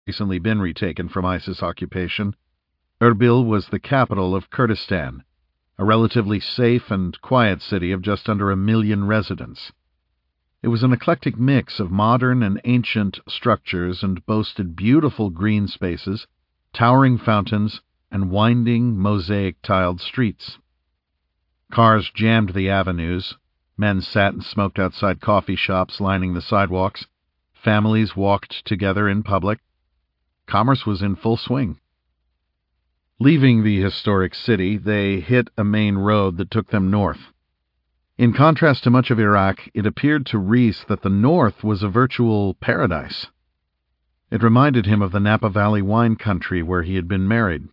recently been retaken from ISIS occupation. Erbil was the capital of Kurdistan, a relatively safe and quiet city of just under 1 million residents. It was an eclectic mix of modern and ancient structures and boasted beautiful green spaces, towering fountains, and winding, mosaic-tiled streets. Cars jammed the avenues. Men sat and smoked outside coffee shops lining the sidewalks. Families walked together in public. Commerce was in full swing. Leaving the historic city, they hit a main road that took them north. In contrast to much of Iraq, it appeared to Reese that the north was a virtual paradise. It reminded him of the Napa Valley wine country where he had been married.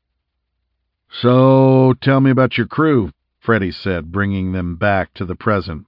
"So, tell me about your crew," Freddie said, bringing them back to the present.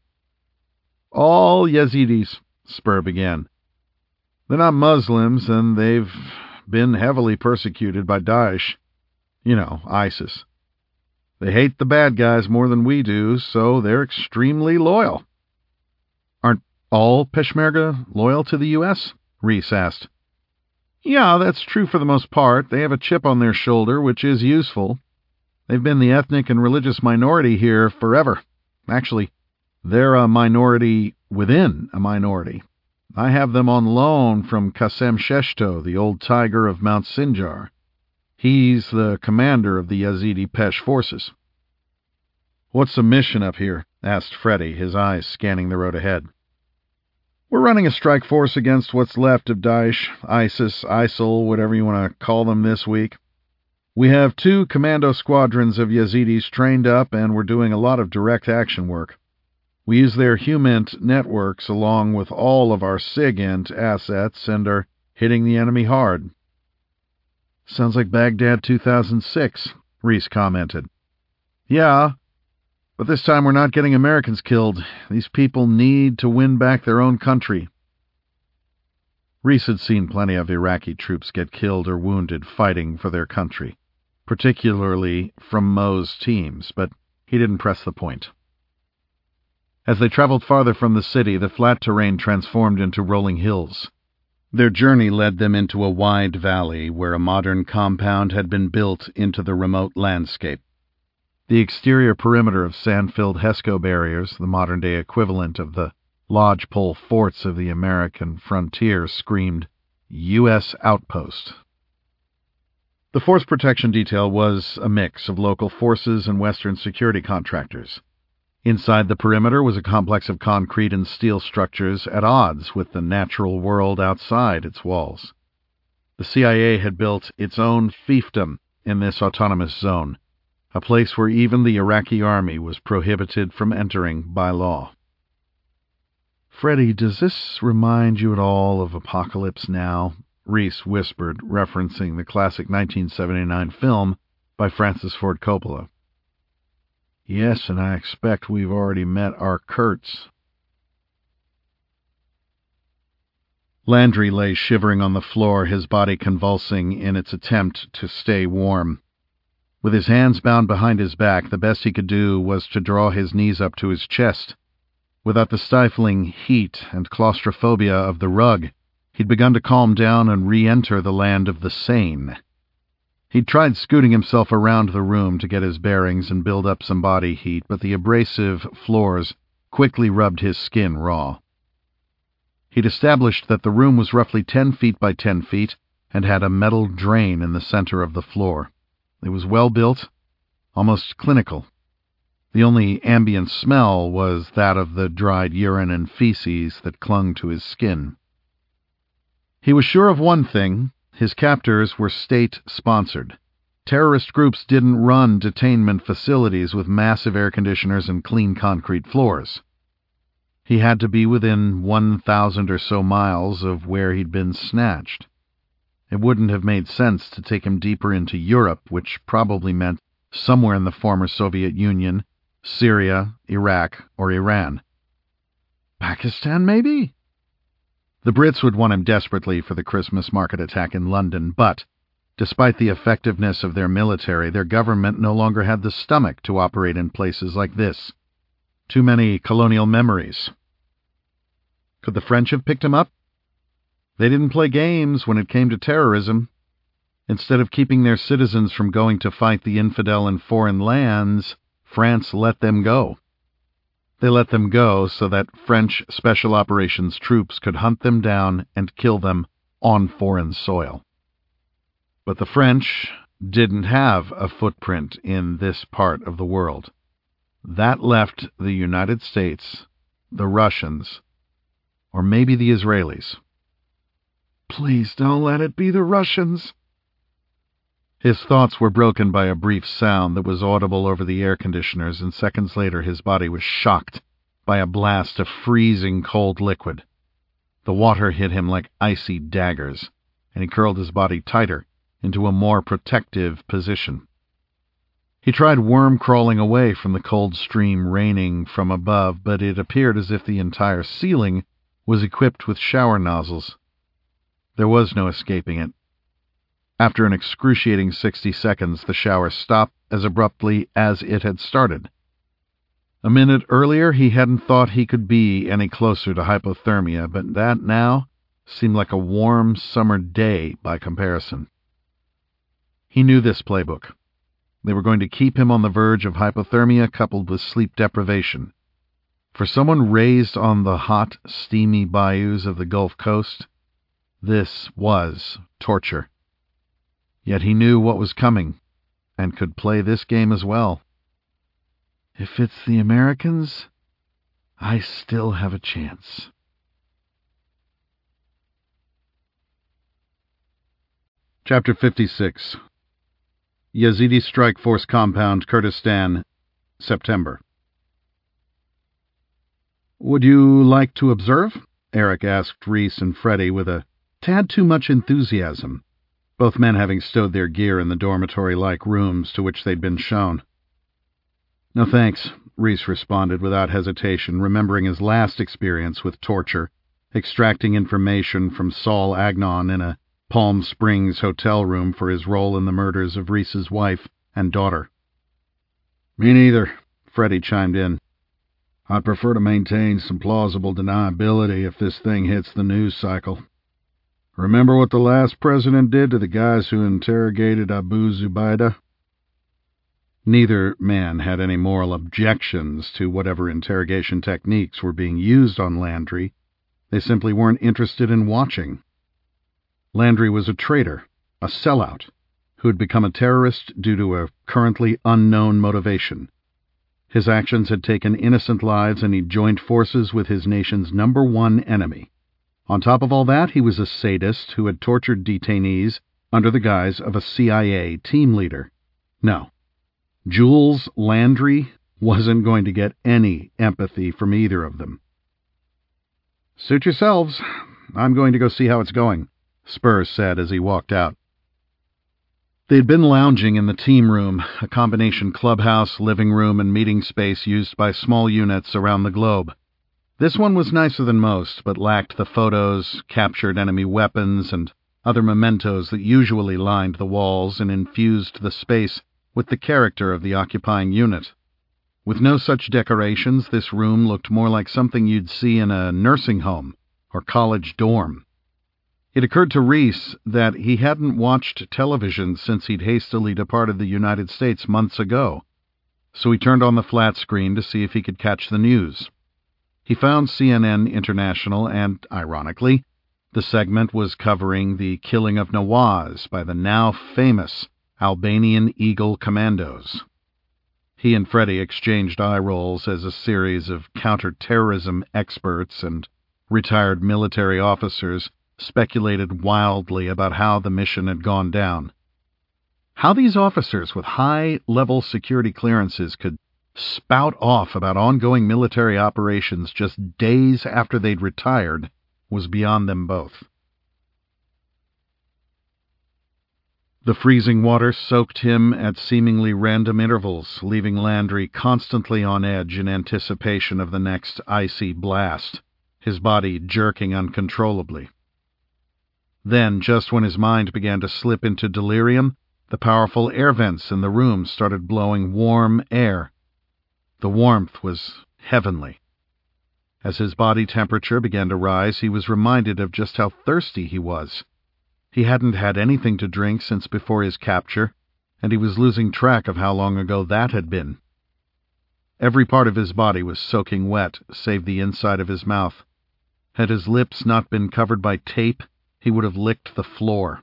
"All Yazidis," Spur began. "They're not Muslims, and they've been heavily persecuted by Daesh. You know, ISIS. They hate the bad guys more than we do, so they're extremely loyal." "Aren't all Peshmerga loyal to the U.S.?" Reese asked. "Yeah, that's true for the most part. They have a chip on their shoulder, which is useful. They've been the ethnic and religious minority here forever. Actually, they're a minority within a minority. I have them on loan from Qasem Sheshto, the old tiger of Mount Sinjar. He's the commander of the Yazidi Pesh forces." "What's the mission up here?" asked Freddie, his eyes scanning the road ahead. "We're running a strike force against what's left of Daesh, ISIS, ISIL, whatever you want to call them this week. We have 2 commando squadrons of Yazidis trained up, and we're doing a lot of direct action work. We use their HUMINT networks along with all of our SIGINT assets and are hitting the enemy hard." "Sounds like Baghdad 2006, Reese commented. "Yeah, but this time we're not getting Americans killed. These people need to win back their own country." Reese had seen plenty of Iraqi troops get killed or wounded fighting for their country, particularly from Moe's teams, but he didn't press the point. As they traveled farther from the city, the flat terrain transformed into rolling hills. Their journey led them into a wide valley where a modern compound had been built into the remote landscape. The exterior perimeter of sand-filled HESCO barriers, the modern-day equivalent of the lodgepole forts of the American frontier, screamed, "U.S. Outpost." The force protection detail was a mix of local forces and Western security contractors. Inside the perimeter was a complex of concrete and steel structures at odds with the natural world outside its walls. The CIA had built its own fiefdom in this autonomous zone, a place where even the Iraqi army was prohibited from entering by law. "Freddie, does this remind you at all of Apocalypse Now?" Reese whispered, referencing the classic 1979 film by Francis Ford Coppola. "Yes, and I expect we've already met our Kurtz." Landry lay shivering on the floor, his body convulsing in its attempt to stay warm. With his hands bound behind his back, the best he could do was to draw his knees up to his chest. Without the stifling heat and claustrophobia of the rug, he'd begun to calm down and re-enter the land of the sane. He'd tried scooting himself around the room to get his bearings and build up some body heat, but the abrasive floors quickly rubbed his skin raw. He'd established that the room was roughly 10 feet by 10 feet and had a metal drain in the center of the floor. It was well built, almost clinical. The only ambient smell was that of the dried urine and feces that clung to his skin. He was sure of one thing: his captors were state-sponsored. Terrorist groups didn't run detainment facilities with massive air conditioners and clean concrete floors. He had to be within 1,000 or so miles of where he'd been snatched. It wouldn't have made sense to take him deeper into Europe, which probably meant somewhere in the former Soviet Union, Syria, Iraq, or Iran. Pakistan, maybe? The Brits would want him desperately for the Christmas market attack in London, but, despite the effectiveness of their military, their government no longer had the stomach to operate in places like this. Too many colonial memories. Could the French have picked him up? They didn't play games when it came to terrorism. Instead of keeping their citizens from going to fight the infidel in foreign lands, France let them go. They let them go so that French Special Operations troops could hunt them down and kill them on foreign soil. But the French didn't have a footprint in this part of the world. That left the United States, the Russians, or maybe the Israelis. Please don't let it be the Russians. His thoughts were broken by a brief sound that was audible over the air conditioners, and seconds later his body was shocked by a blast of freezing cold liquid. The water hit him like icy daggers, and he curled his body tighter into a more protective position. He tried worm-crawling away from the cold stream raining from above, but it appeared as if the entire ceiling was equipped with shower nozzles. There was no escaping it. After an excruciating 60 seconds, the shower stopped as abruptly as it had started. A minute earlier, he hadn't thought he could be any closer to hypothermia, but that now seemed like a warm summer day by comparison. He knew this playbook. They were going to keep him on the verge of hypothermia coupled with sleep deprivation. For someone raised on the hot, steamy bayous of the Gulf Coast, this was torture. Yet he knew what was coming, and could play this game as well. If it's the Americans, I still have a chance. Chapter 56. Yazidi Strike Force Compound, Kurdistan, September. Would you like to observe? Eric asked Reese and Freddie with a tad too much enthusiasm, both men having stowed their gear in the dormitory-like rooms to which they'd been shown. No thanks, Reese responded without hesitation, remembering his last experience with torture, extracting information from Saul Agnon in a Palm Springs hotel room for his role in the murders of Reese's wife and daughter. Me neither, Freddie chimed in. I'd prefer to maintain some plausible deniability if this thing hits the news cycle. Remember what the last president did to the guys who interrogated Abu Zubaydah? Neither man had any moral objections to whatever interrogation techniques were being used on Landry. They simply weren't interested in watching. Landry was a traitor, a sellout, who had become a terrorist due to a currently unknown motivation. His actions had taken innocent lives, and he'd joined forces with his nation's #1 enemy. On top of all that, he was a sadist who had tortured detainees under the guise of a CIA team leader. No, Jules Landry wasn't going to get any empathy from either of them. Suit yourselves. I'm going to go see how it's going, Spurs said as he walked out. They'd been lounging in the team room, a combination clubhouse, living room, and meeting space used by small units around the globe. This one was nicer than most, but lacked the photos, captured enemy weapons, and other mementos that usually lined the walls and infused the space with the character of the occupying unit. With no such decorations, this room looked more like something you'd see in a nursing home or college dorm. It occurred to Reese that he hadn't watched television since he'd hastily departed the United States months ago, so he turned on the flat screen to see if he could catch the news. He found CNN International, and, ironically, the segment was covering the killing of Nawaz by the now famous Albanian Eagle Commandos. He and Freddie exchanged eye rolls as a series of counter-terrorism experts and retired military officers speculated wildly about how the mission had gone down. How these officers with high-level security clearances could spout off about ongoing military operations just days after they'd retired was beyond them both. The freezing water soaked him at seemingly random intervals, leaving Landry constantly on edge in anticipation of the next icy blast, his body jerking uncontrollably. Then, just when his mind began to slip into delirium, the powerful air vents in the room started blowing warm air. The warmth was heavenly. As his body temperature began to rise, he was reminded of just how thirsty he was. He hadn't had anything to drink since before his capture, and he was losing track of how long ago that had been. Every part of his body was soaking wet, save the inside of his mouth. Had his lips not been covered by tape, he would have licked the floor.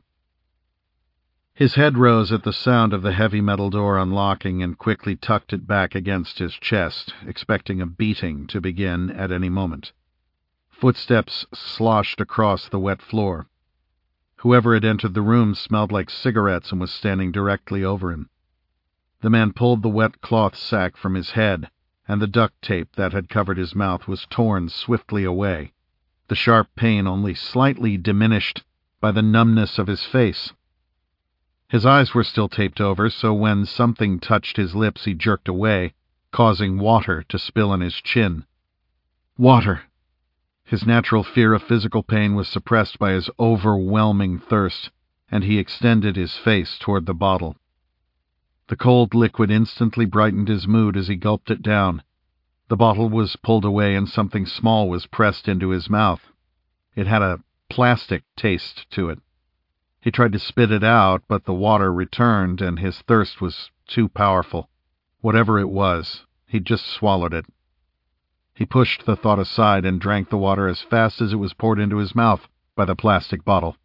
His head rose at the sound of the heavy metal door unlocking and quickly tucked it back against his chest, expecting a beating to begin at any moment. Footsteps sloshed across the wet floor. Whoever had entered the room smelled like cigarettes and was standing directly over him. The man pulled the wet cloth sack from his head, and the duct tape that had covered his mouth was torn swiftly away, the sharp pain only slightly diminished by the numbness of his face. His eyes were still taped over, so when something touched his lips he jerked away, causing water to spill on his chin. Water! His natural fear of physical pain was suppressed by his overwhelming thirst, and he extended his face toward the bottle. The cold liquid instantly brightened his mood as he gulped it down. The bottle was pulled away and something small was pressed into his mouth. It had a plastic taste to it. He tried to spit it out, but the water returned and his thirst was too powerful. Whatever it was, he'd just swallowed it. He pushed the thought aside and drank the water as fast as it was poured into his mouth by the plastic bottle.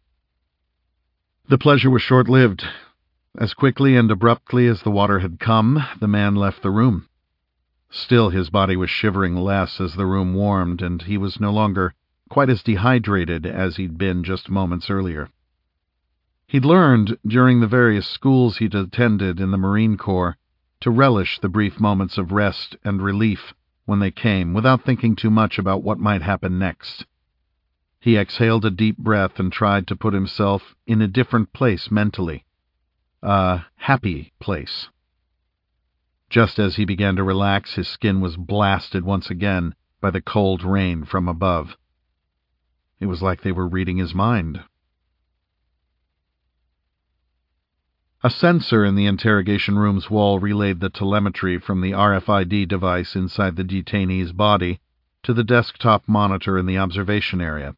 The pleasure was short-lived. As quickly and abruptly as the water had come, the man left the room. Still, his body was shivering less as the room warmed, and he was no longer quite as dehydrated as he'd been just moments earlier. He'd learned, during the various schools he'd attended in the Marine Corps, to relish the brief moments of rest and relief when they came, without thinking too much about what might happen next. He exhaled a deep breath and tried to put himself in a different place mentally. A happy place. Just as he began to relax, his skin was blasted once again by the cold rain from above. It was like they were reading his mind. A sensor in the interrogation room's wall relayed the telemetry from the RFID device inside the detainee's body to the desktop monitor in the observation area.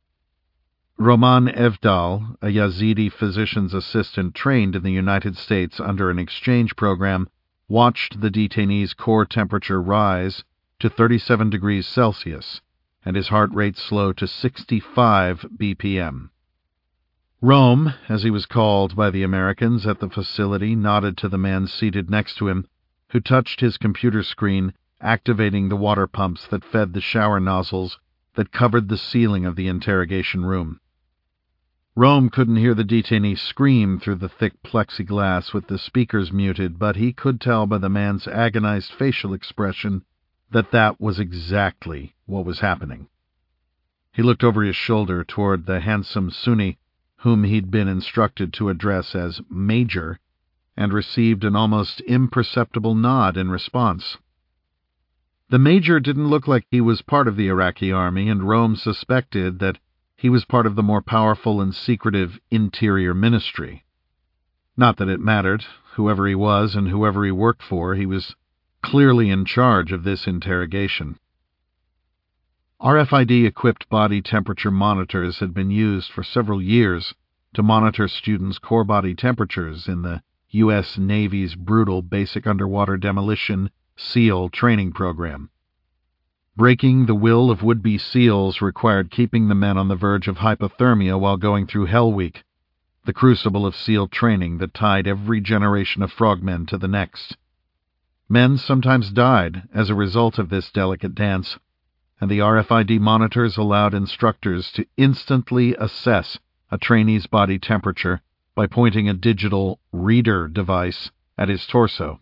Roman Evdal, a Yazidi physician's assistant trained in the United States under an exchange program, watched the detainee's core temperature rise to 37 degrees Celsius and his heart rate slow to 65 BPM. Rome, as he was called by the Americans at the facility, nodded to the man seated next to him, who touched his computer screen, activating the water pumps that fed the shower nozzles that covered the ceiling of the interrogation room. Rome couldn't hear the detainee scream through the thick plexiglass with the speakers muted, but he could tell by the man's agonized facial expression that that was exactly what was happening. He looked over his shoulder toward the handsome Sunni, whom he'd been instructed to address as Major, and received an almost imperceptible nod in response. The Major didn't look like he was part of the Iraqi army, and Rome suspected that he was part of the more powerful and secretive Interior Ministry. Not that it mattered. Whoever he was and whoever he worked for, he was clearly in charge of this interrogation. RFID-equipped body temperature monitors had been used for several years to monitor students' core body temperatures in the U.S. Navy's brutal basic underwater demolition SEAL training program. Breaking the will of would-be SEALs required keeping the men on the verge of hypothermia while going through Hell Week, the crucible of SEAL training that tied every generation of frogmen to the next. Men sometimes died as a result of this delicate dance, and the RFID monitors allowed instructors to instantly assess a trainee's body temperature by pointing a digital reader device at his torso.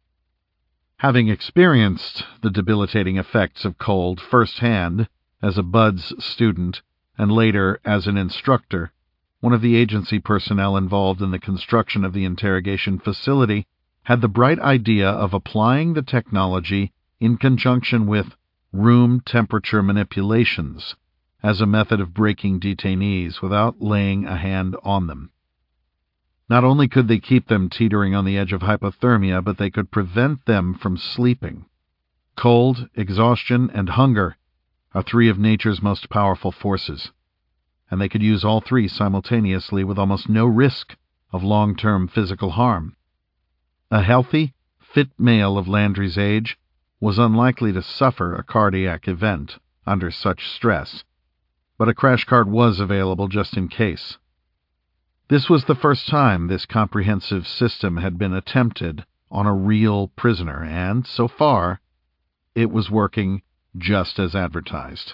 Having experienced the debilitating effects of cold firsthand as a BUD/S student and later as an instructor, one of the agency personnel involved in the construction of the interrogation facility had the bright idea of applying the technology in conjunction with room temperature manipulations as a method of breaking detainees without laying a hand on them. Not only could they keep them teetering on the edge of hypothermia, but they could prevent them from sleeping. Cold, exhaustion, and hunger are three of nature's most powerful forces, and they could use all three simultaneously with almost no risk of long-term physical harm. A healthy, fit male of Landry's age was unlikely to suffer a cardiac event under such stress, but a crash cart was available just in case. This was the first time this comprehensive system had been attempted on a real prisoner, and, so far, it was working just as advertised.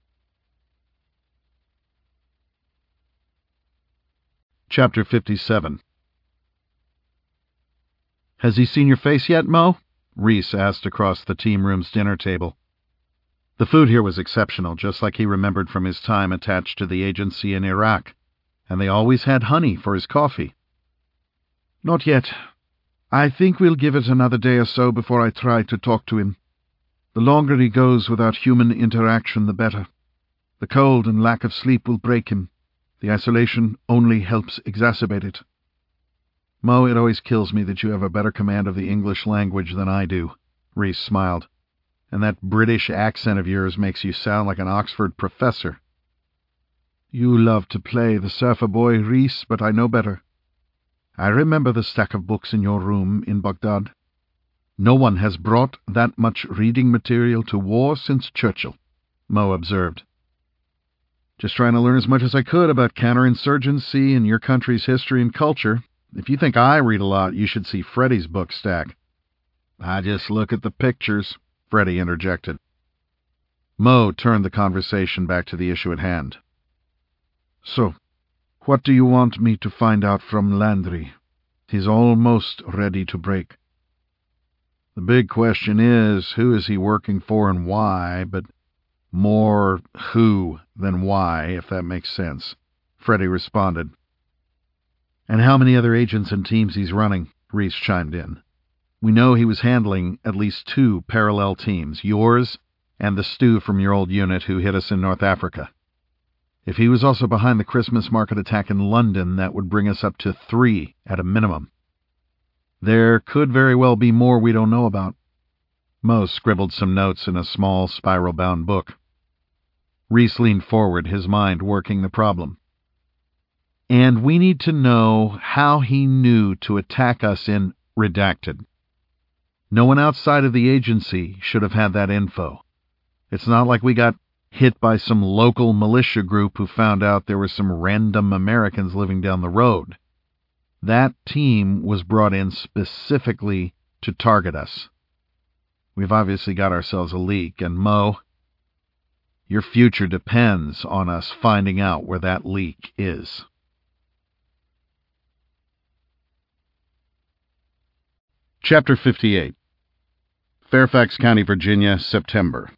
Chapter 57. "Has he seen your face yet, Mo?" Reese asked across the team room's dinner table. The food here was exceptional, just like he remembered from his time attached to the agency in Iraq, and they always had honey for his coffee. "Not yet. I think we'll give it another day or so before I try to talk to him. The longer he goes without human interaction, the better. The cold and lack of sleep will break him. The isolation only helps exacerbate it. Mo, it always kills me that you have a better command of the English language than I do." Reese smiled. "And that British accent of yours makes you sound like an Oxford professor." "You love to play the surfer boy, Reese, but I know better. I remember the stack of books in your room in Baghdad. No one has brought that much reading material to war since Churchill," Mo observed. "Just trying to learn as much as I could about counterinsurgency and your country's history and culture. If you think I read a lot, you should see Freddie's book stack." "I just look at the pictures," Freddie interjected. Mo turned the conversation back to the issue at hand. "So, what do you want me to find out from Landry? He's almost ready to break." "The big question is, who is he working for and why, but more who than why, if that makes sense," Freddie responded. "And how many other agents and teams he's running," Reese chimed in. "We know he was handling at least 2 parallel teams, yours and the Stu from your old unit who hit us in North Africa. If he was also behind the Christmas market attack in London, that would bring us up to 3 at a minimum. There could very well be more we don't know about." Mo scribbled some notes in a small spiral-bound book. Reese leaned forward, his mind working the problem. "And we need to know how he knew to attack us in Redacted. No one outside of the agency should have had that info. It's not like we got hit by some local militia group who found out there were some random Americans living down the road. That team was brought in specifically to target us. We've obviously got ourselves a leak, and Mo, your future depends on us finding out where that leak is." Chapter 58. Fairfax County, Virginia, September.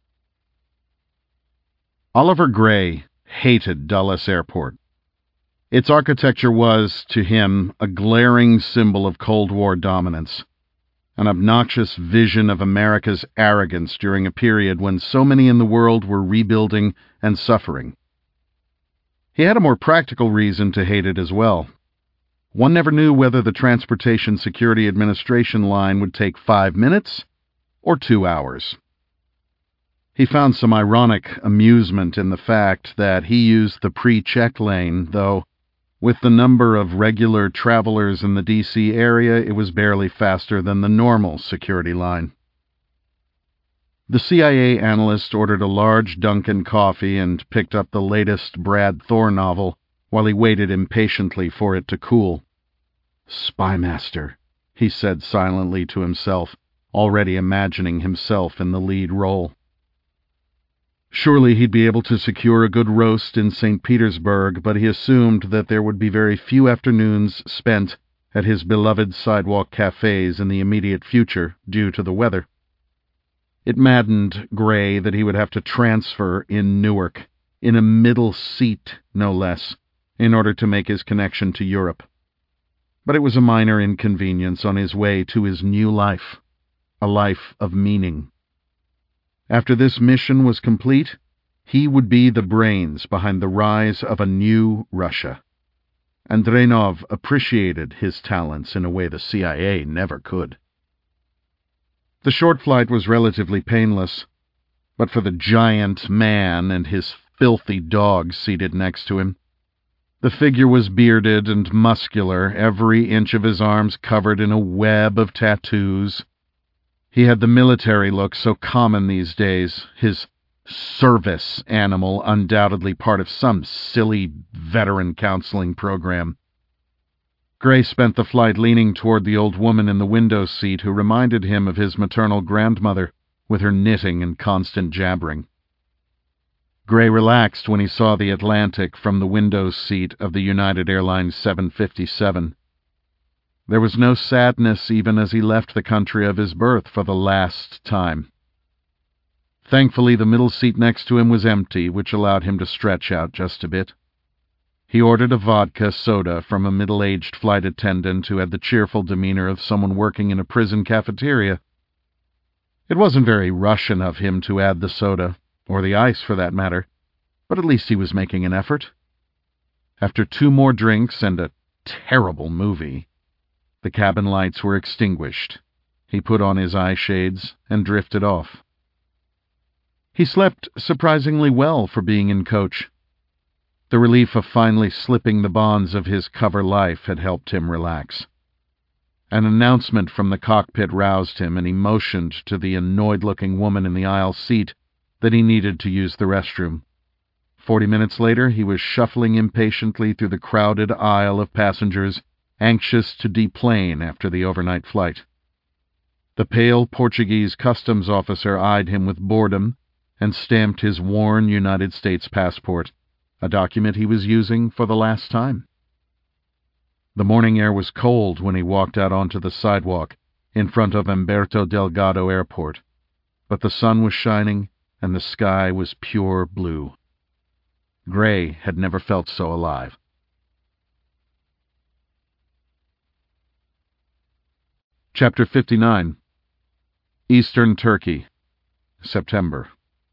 Oliver Gray hated Dulles Airport. Its architecture was, to him, a glaring symbol of Cold War dominance, an obnoxious vision of America's arrogance during a period when so many in the world were rebuilding and suffering. He had a more practical reason to hate it as well. One never knew whether the Transportation Security Administration line would take 5 minutes or 2 hours. He found some ironic amusement in the fact that he used the pre-check lane, though with the number of regular travelers in the D.C. area, it was barely faster than the normal security line. The CIA analyst ordered a large Dunkin' coffee and picked up the latest Brad Thor novel while he waited impatiently for it to cool. "Spymaster," he said silently to himself, already imagining himself in the lead role. Surely he'd be able to secure a good roast in St. Petersburg, but he assumed that there would be very few afternoons spent at his beloved sidewalk cafes in the immediate future due to the weather. It maddened Gray that he would have to transfer in Newark, in a middle seat no less, in order to make his connection to Europe. But it was a minor inconvenience on his way to his new life, a life of meaning. After this mission was complete, he would be the brains behind the rise of a new Russia. Andronov appreciated his talents in a way the CIA never could. The short flight was relatively painless. but for the giant man and his filthy dog seated next to him. The figure was bearded and muscular, every inch of his arms covered in a web of tattoos. He had the military look so common these days, his service animal undoubtedly part of some silly veteran counseling program. Gray spent the flight leaning toward the old woman in the window seat who reminded him of his maternal grandmother with her knitting and constant jabbering. Gray relaxed when he saw the Atlantic from the window seat of the United Airlines 757. There was no sadness even as he left the country of his birth for the last time. Thankfully, the middle seat next to him was empty, which allowed him to stretch out just a bit. He ordered a vodka soda from a middle-aged flight attendant who had the cheerful demeanor of someone working in a prison cafeteria. It wasn't very Russian of him to add the soda, or the ice for that matter, but at least he was making an effort. After 2 more drinks and a terrible movie, the cabin lights were extinguished. He put on his eye shades and drifted off. He slept surprisingly well for being in coach. The relief of finally slipping the bonds of his cover life had helped him relax. An announcement from the cockpit roused him, and he motioned to the annoyed-looking woman in the aisle seat that he needed to use the restroom. 40 minutes later, he was shuffling impatiently through the crowded aisle of passengers, anxious to deplane after the overnight flight. The pale Portuguese customs officer eyed him with boredom and stamped his worn United States passport, a document he was using for the last time. The morning air was cold when he walked out onto the sidewalk in front of Humberto Delgado Airport, but the sun was shining and the sky was pure blue. Gray had never felt so alive. Chapter 59. Eastern Turkey, September.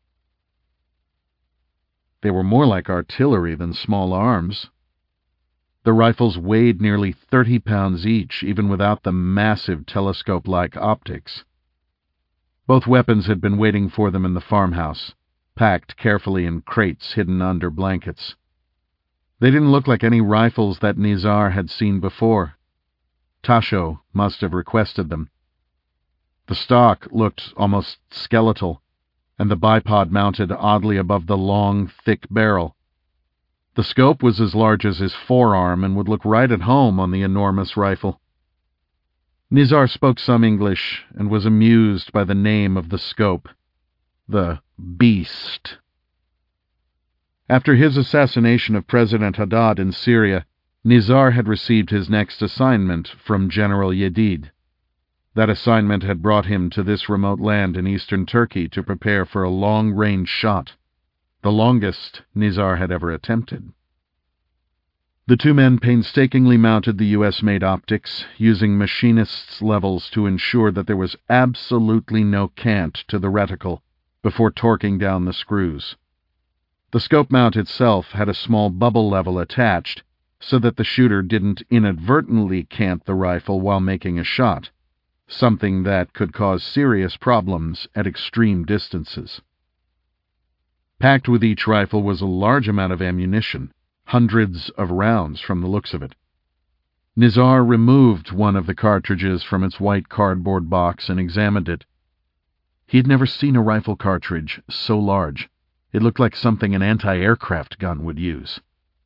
They were more like artillery than small arms. The rifles weighed nearly 30 pounds each, even without the massive telescope-like optics. Both weapons had been waiting for them in the farmhouse, packed carefully in crates hidden under blankets. They didn't look like any rifles that Nizar had seen before. Tasho must have requested them. The stock looked almost skeletal, and the bipod mounted oddly above the long, thick barrel. The scope was as large as his forearm and would look right at home on the enormous rifle. Nizar spoke some English and was amused by the name of the scope, the Beast. After his assassination of President Haddad in Syria, Nizar had received his next assignment from General Yedid. That assignment had brought him to this remote land in eastern Turkey to prepare for a long-range shot, the longest Nizar had ever attempted. The 2 men painstakingly mounted the U.S.-made optics, using machinist's levels to ensure that there was absolutely no cant to the reticle before torquing down the screws. The scope mount itself had a small bubble level attached, so that the shooter didn't inadvertently cant the rifle while making a shot, something that could cause serious problems at extreme distances. Packed with each rifle was a large amount of ammunition, hundreds of rounds from the looks of it. Nizar removed one of the cartridges from its white cardboard box and examined it. He had never seen a rifle cartridge so large. It looked like something an anti-aircraft gun would use.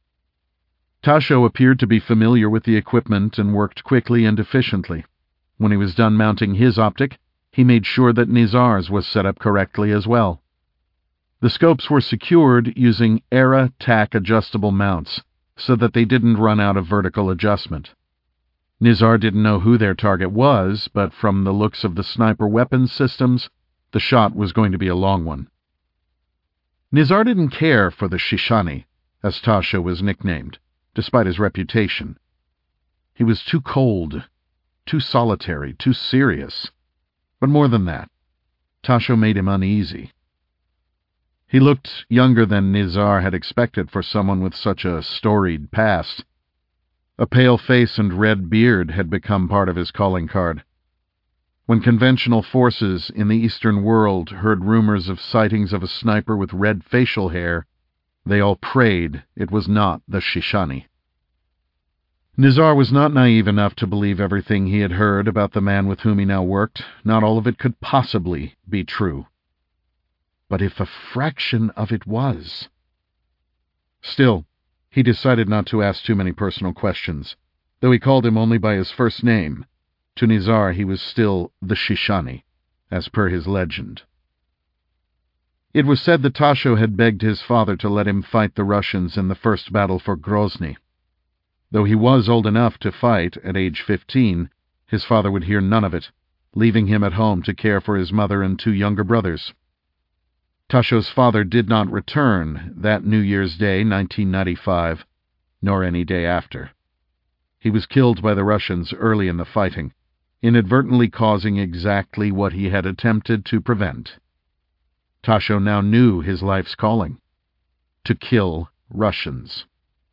Tasho appeared to be familiar with the equipment and worked quickly and efficiently. When he was done mounting his optic, he made sure that Nizar's was set up correctly as well. The scopes were secured using Era tack adjustable mounts so that they didn't run out of vertical adjustment. Nizar didn't know who their target was, but from the looks of the sniper weapons systems, the shot was going to be a long one. Nizar didn't care for the Shishani, as Tasho was nicknamed, despite his reputation. He was too cold, too solitary, too serious. But more than that, Tasho made him uneasy. He looked younger than Nizar had expected for someone with such a storied past. A pale face and red beard had become part of his calling card. When conventional forces in the Eastern world heard rumors of sightings of a sniper with red facial hair, they all prayed it was not the Shishani. Nizar was not naive enough to believe everything he had heard about the man with whom he now worked. Not all of it could possibly be true. But if a fraction of it was... Still, he decided not to ask too many personal questions. Though he called him only by his first name, to Nizar he was still the Shishani, as per his legend. It was said that Tasho had begged his father to let him fight the Russians in the first battle for Grozny. Though he was old enough to fight at age 15, his father would hear none of it, leaving him at home to care for his mother and 2 younger brothers. Tasho's father did not return that New Year's Day, 1995, nor any day after. He was killed by the Russians early in the fighting, inadvertently causing exactly what he had attempted to prevent. Tasho now knew his life's calling: to kill Russians.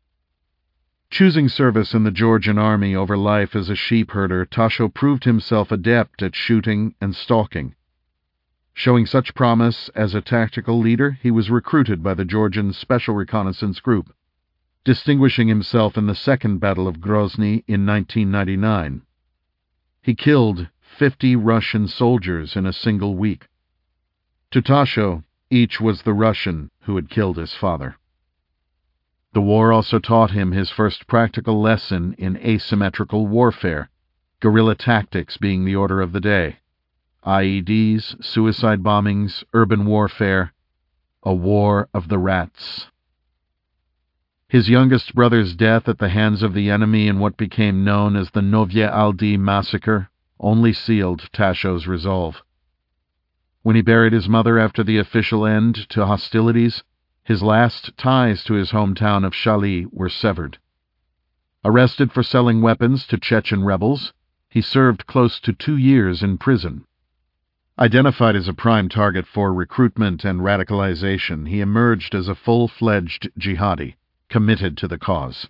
Choosing service in the Georgian army over life as a sheep herder, Tasho proved himself adept at shooting and stalking. Showing such promise as a tactical leader, he was recruited by the Georgian Special Reconnaissance Group, distinguishing himself in the Second Battle of Grozny in 1999. He killed 50 Russian soldiers in a single week. To Tasho, each was the Russian who had killed his father. The war also taught him his first practical lesson in asymmetrical warfare, guerrilla tactics being the order of the day. IEDs, suicide bombings, urban warfare, a war of the rats. His youngest brother's death at the hands of the enemy in what became known as the Novye Aldi massacre only sealed Tasho's resolve. When he buried his mother after the official end to hostilities, his last ties to his hometown of Shali were severed. Arrested for selling weapons to Chechen rebels, he served close to 2 years in prison. Identified as a prime target for recruitment and radicalization, he emerged as a full-fledged jihadi, committed to the cause.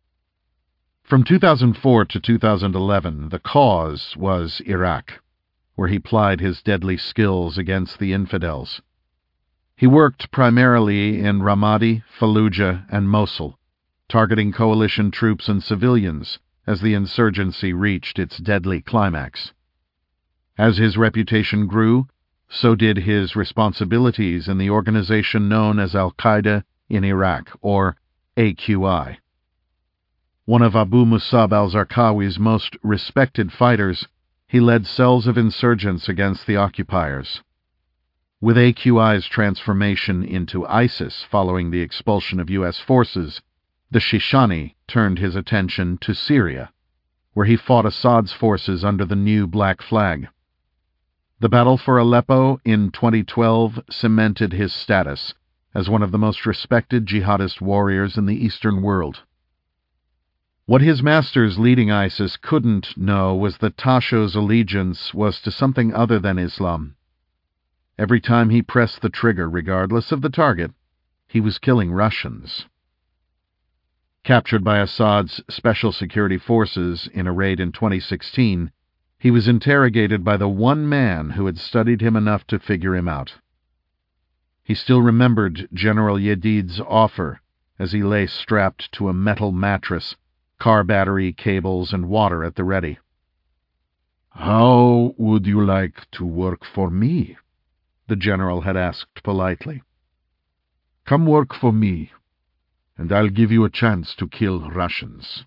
From 2004 to 2011, the cause was Iraq, where he plied his deadly skills against the infidels. He worked primarily in Ramadi, Fallujah, and Mosul, targeting coalition troops and civilians as the insurgency reached its deadly climax. As his reputation grew, so did his responsibilities in the organization known as Al-Qaeda in Iraq, or AQI. One of Abu Musab al-Zarqawi's most respected fighters, he led cells of insurgents against the occupiers. With AQI's transformation into ISIS following the expulsion of U.S. forces, the Shishani turned his attention to Syria, where he fought Assad's forces under the new Black Flag. The battle for Aleppo in 2012 cemented his status as one of the most respected jihadist warriors in the Eastern world. What his masters leading ISIS couldn't know was that Tasho's allegiance was to something other than Islam. Every time he pressed the trigger, regardless of the target, he was killing Russians. Captured by Assad's special security forces in a raid in 2016, he was interrogated by the one man who had studied him enough to figure him out. He still remembered General Yedid's offer as he lay strapped to a metal mattress, car battery, cables, and water at the ready. "How would you like to work for me?" the general had asked politely. "Come work for me, and I'll give you a chance to kill Russians."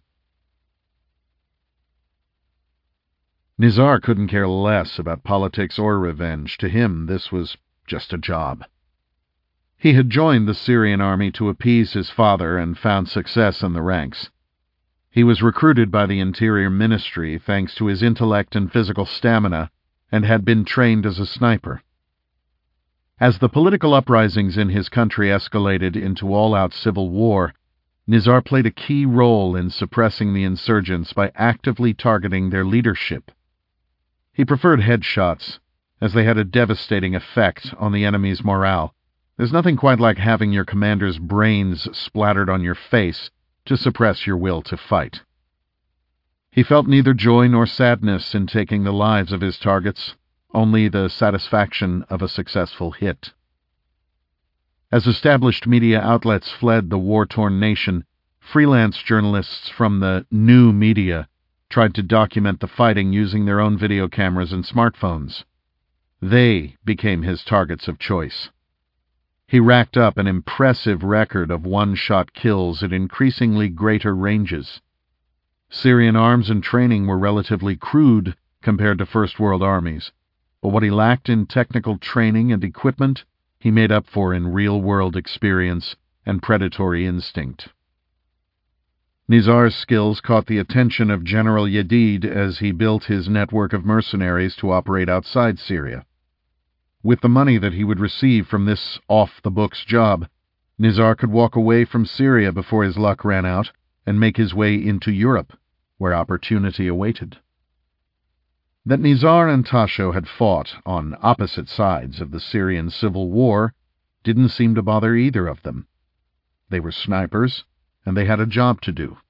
Nizar couldn't care less about politics or revenge. To him, this was just a job. He had joined the Syrian army to appease his father and found success in the ranks. He was recruited by the Interior Ministry thanks to his intellect and physical stamina, and had been trained as a sniper. As the political uprisings in his country escalated into all-out civil war, Nizar played a key role in suppressing the insurgents by actively targeting their leadership. He preferred headshots, as they had a devastating effect on the enemy's morale. There's nothing quite like having your commander's brains splattered on your face to suppress your will to fight. He felt neither joy nor sadness in taking the lives of his targets, only the satisfaction of a successful hit. As established media outlets fled the war-torn nation, freelance journalists from the new media tried to document the fighting using their own video cameras and smartphones. They became his targets of choice. He racked up an impressive record of one-shot kills at increasingly greater ranges. Syrian arms and training were relatively crude compared to First World armies, but what he lacked in technical training and equipment, he made up for in real-world experience and predatory instinct. Nizar's skills caught the attention of General Yedid as he built his network of mercenaries to operate outside Syria. With the money that he would receive from this off-the-books job, Nizar could walk away from Syria before his luck ran out and make his way into Europe, where opportunity awaited. That Nizar and Tasho had fought on opposite sides of the Syrian civil war didn't seem to bother either of them. They were snipers, and they had a job to do.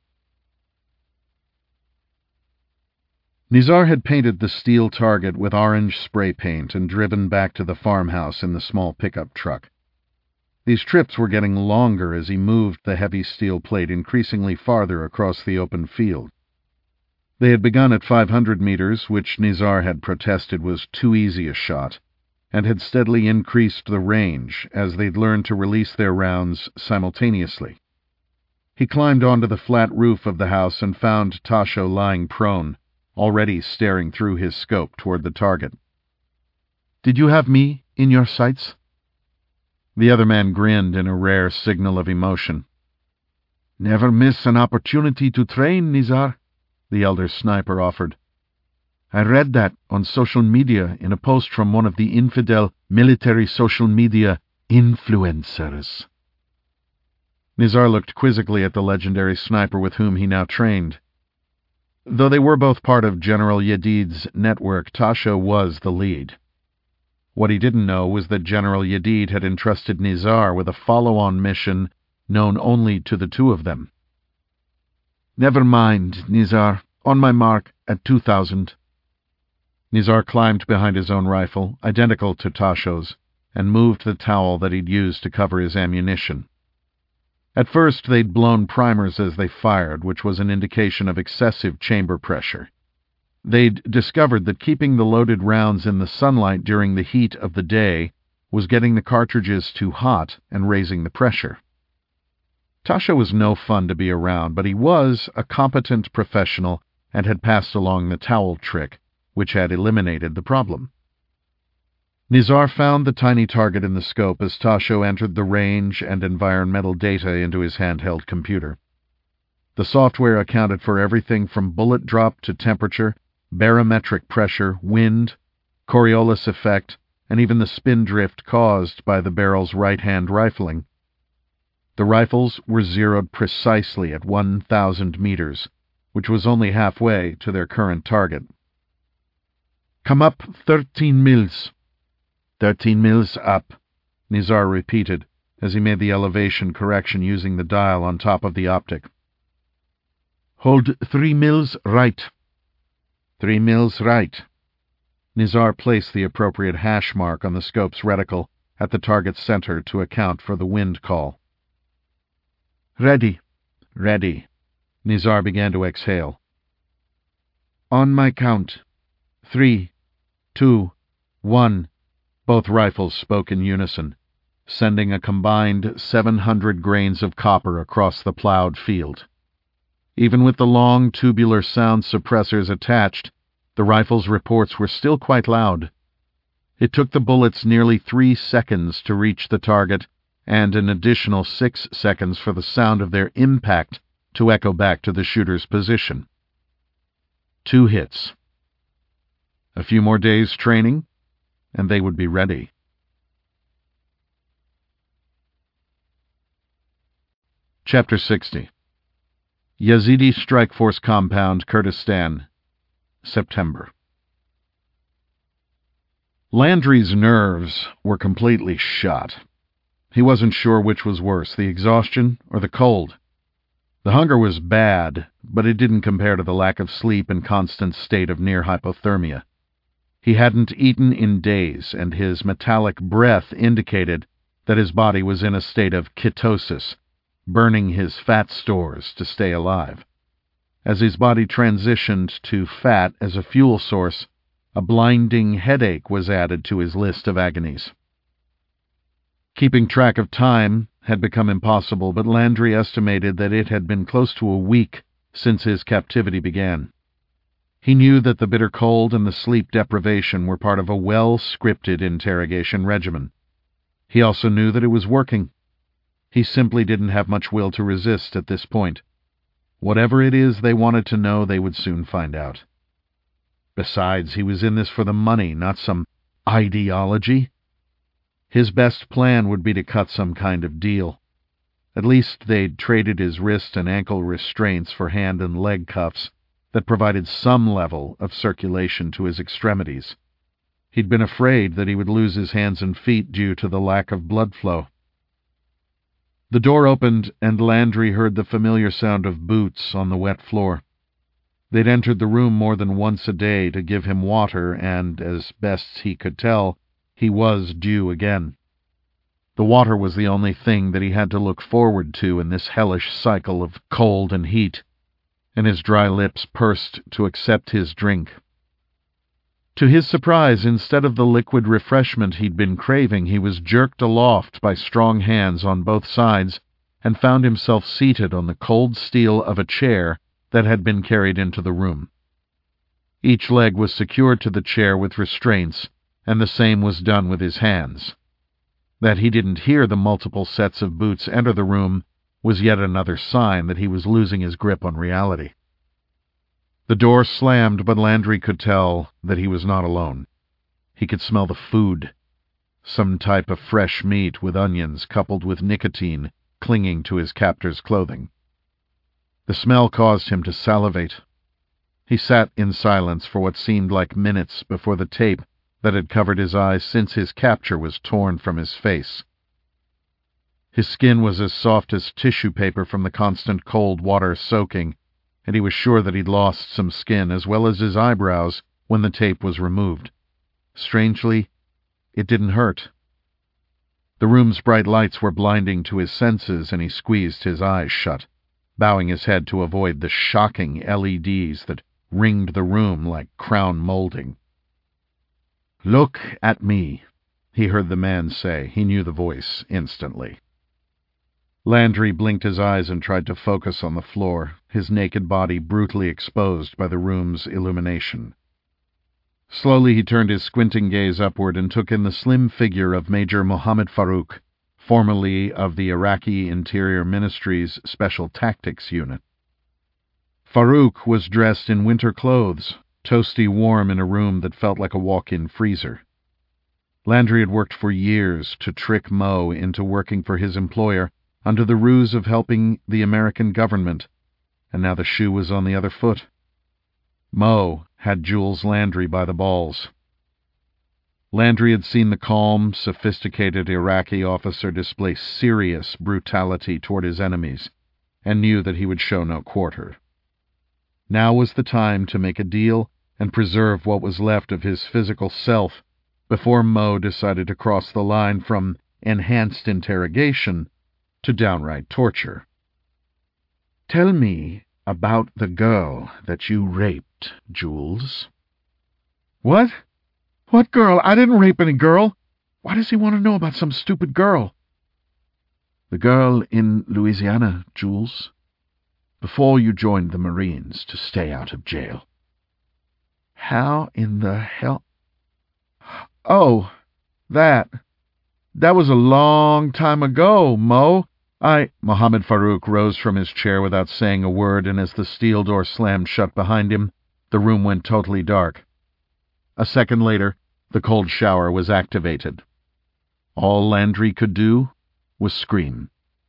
Nizar had painted the steel target with orange spray paint and driven back to the farmhouse in the small pickup truck. These trips were getting longer as he moved the heavy steel plate increasingly farther across the open field. They had begun at 500 meters, which Nizar had protested was too easy a shot, and had steadily increased the range as they'd learned to release their rounds simultaneously. He climbed onto the flat roof of the house and found Tasho lying prone, already staring through his scope toward the target. "Did you have me in your sights?" The other man grinned in a rare signal of emotion. "Never miss an opportunity to train, Nizar," the elder sniper offered. "I read that on social media in a post from one of the infidel military social media influencers." Nizar looked quizzically at the legendary sniper with whom he now trained. Though they were both part of General Yedid's network, Tasho was the lead. What he didn't know was that General Yedid had entrusted Nizar with a follow-on mission known only to the two of them. "Never mind, Nizar. On my mark, at 2,000. Nizar climbed behind his own rifle, identical to Tasho's, and moved the towel that he'd used to cover his ammunition. At first, they'd blown primers as they fired, which was an indication of excessive chamber pressure. They'd discovered that keeping the loaded rounds in the sunlight during the heat of the day was getting the cartridges too hot and raising the pressure. Tasho was no fun to be around, but he was a competent professional and had passed along the towel trick, which had eliminated the problem. Nizar found the tiny target in the scope as Tasho entered the range and environmental data into his handheld computer. The software accounted for everything from bullet drop to temperature, barometric pressure, wind, Coriolis effect, and even the spin drift caused by the barrel's right-hand rifling. The rifles were zeroed precisely at 1,000 meters, which was only halfway to their current target. "Come up 13 mils. 13 mils up," Nizar repeated as he made the elevation correction using the dial on top of the optic. "Hold 3 mils right. 3 mils right." Nizar placed the appropriate hash mark on the scope's reticle at the target's center to account for the wind call. "Ready." "Ready." Nizar began to exhale. "On my count. 3, 2, 1. Both rifles spoke in unison, sending a combined 700 grains of copper across the plowed field. Even with the long tubular sound suppressors attached, the rifle's reports were still quite loud. It took the bullets nearly 3 seconds to reach the target, and an additional 6 seconds for the sound of their impact to echo back to the shooter's position. 2 hits. A few more days' training, and they would be ready. Chapter 60. Yazidi Strike Force Compound, Kurdistan, September. Landry's nerves were completely shot. He wasn't sure which was worse, the exhaustion or the cold. The hunger was bad, but it didn't compare to the lack of sleep and constant state of near hypothermia. He hadn't eaten in days, and his metallic breath indicated that his body was in a state of ketosis, burning his fat stores to stay alive. As his body transitioned to fat as a fuel source, a blinding headache was added to his list of agonies. Keeping track of time had become impossible, but Landry estimated that it had been close to a week since his captivity began. He knew that the bitter cold and the sleep deprivation were part of a well-scripted interrogation regimen. He also knew that it was working. He simply didn't have much will to resist at this point. Whatever it is they wanted to know, they would soon find out. Besides, he was in this for the money, not some ideology. His best plan would be to cut some kind of deal. At least they'd traded his wrist and ankle restraints for hand and leg cuffs that provided some level of circulation to his extremities. He'd been afraid that he would lose his hands and feet due to the lack of blood flow. The door opened, and Landry heard the familiar sound of boots on the wet floor. They'd entered the room more than once a day to give him water, and, as best he could tell, he was due again. The water was the only thing that he had to look forward to in this hellish cycle of cold and heat, and his dry lips pursed to accept his drink. To his surprise, instead of the liquid refreshment he'd been craving, he was jerked aloft by strong hands on both sides and found himself seated on the cold steel of a chair that had been carried into the room. Each leg was secured to the chair with restraints, and the same was done with his hands. That he didn't hear the multiple sets of boots enter the room was yet another sign that he was losing his grip on reality. The door slammed, but Landry could tell that he was not alone. He could smell the food, some type of fresh meat with onions coupled with nicotine clinging to his captor's clothing. The smell caused him to salivate. He sat in silence for what seemed like minutes before the tape that had covered his eyes since his capture was torn from his face. His skin was as soft as tissue paper from the constant cold water soaking, and he was sure that he'd lost some skin as well as his eyebrows when the tape was removed. Strangely, it didn't hurt. The room's bright lights were blinding to his senses, and he squeezed his eyes shut, bowing his head to avoid the shocking LEDs that ringed the room like crown molding. "Look at me," he heard the man say. He knew the voice instantly. Landry blinked his eyes and tried to focus on the floor, his naked body brutally exposed by the room's illumination. Slowly he turned his squinting gaze upward and took in the slim figure of Major Mohammed Farouk, formerly of the Iraqi Interior Ministry's Special Tactics Unit. Farouk was dressed in winter clothes, toasty warm in a room that felt like a walk-in freezer. Landry had worked for years to trick Mo into working for his employer under the ruse of helping the American government, and now the shoe was on the other foot. Mo had Jules Landry by the balls. Landry had seen the calm, sophisticated Iraqi officer display serious brutality toward his enemies, and knew that he would show no quarter. Now was the time to make a deal and preserve what was left of his physical self before Mo decided to cross the line from enhanced interrogation to downright torture. "Tell me about the girl that you raped, Jules." "What? What girl? I didn't rape any girl. Why does he want to know about some stupid girl?" "The girl in Louisiana, Jules. Before you joined the Marines to stay out of jail." "How in the hell... Oh, that was a long time ago, Mo. Mohammed Farouk rose from his chair without saying a word, and as the steel door slammed shut behind him, the room went totally dark. A second later, the cold shower was activated. All Landry could do was scream.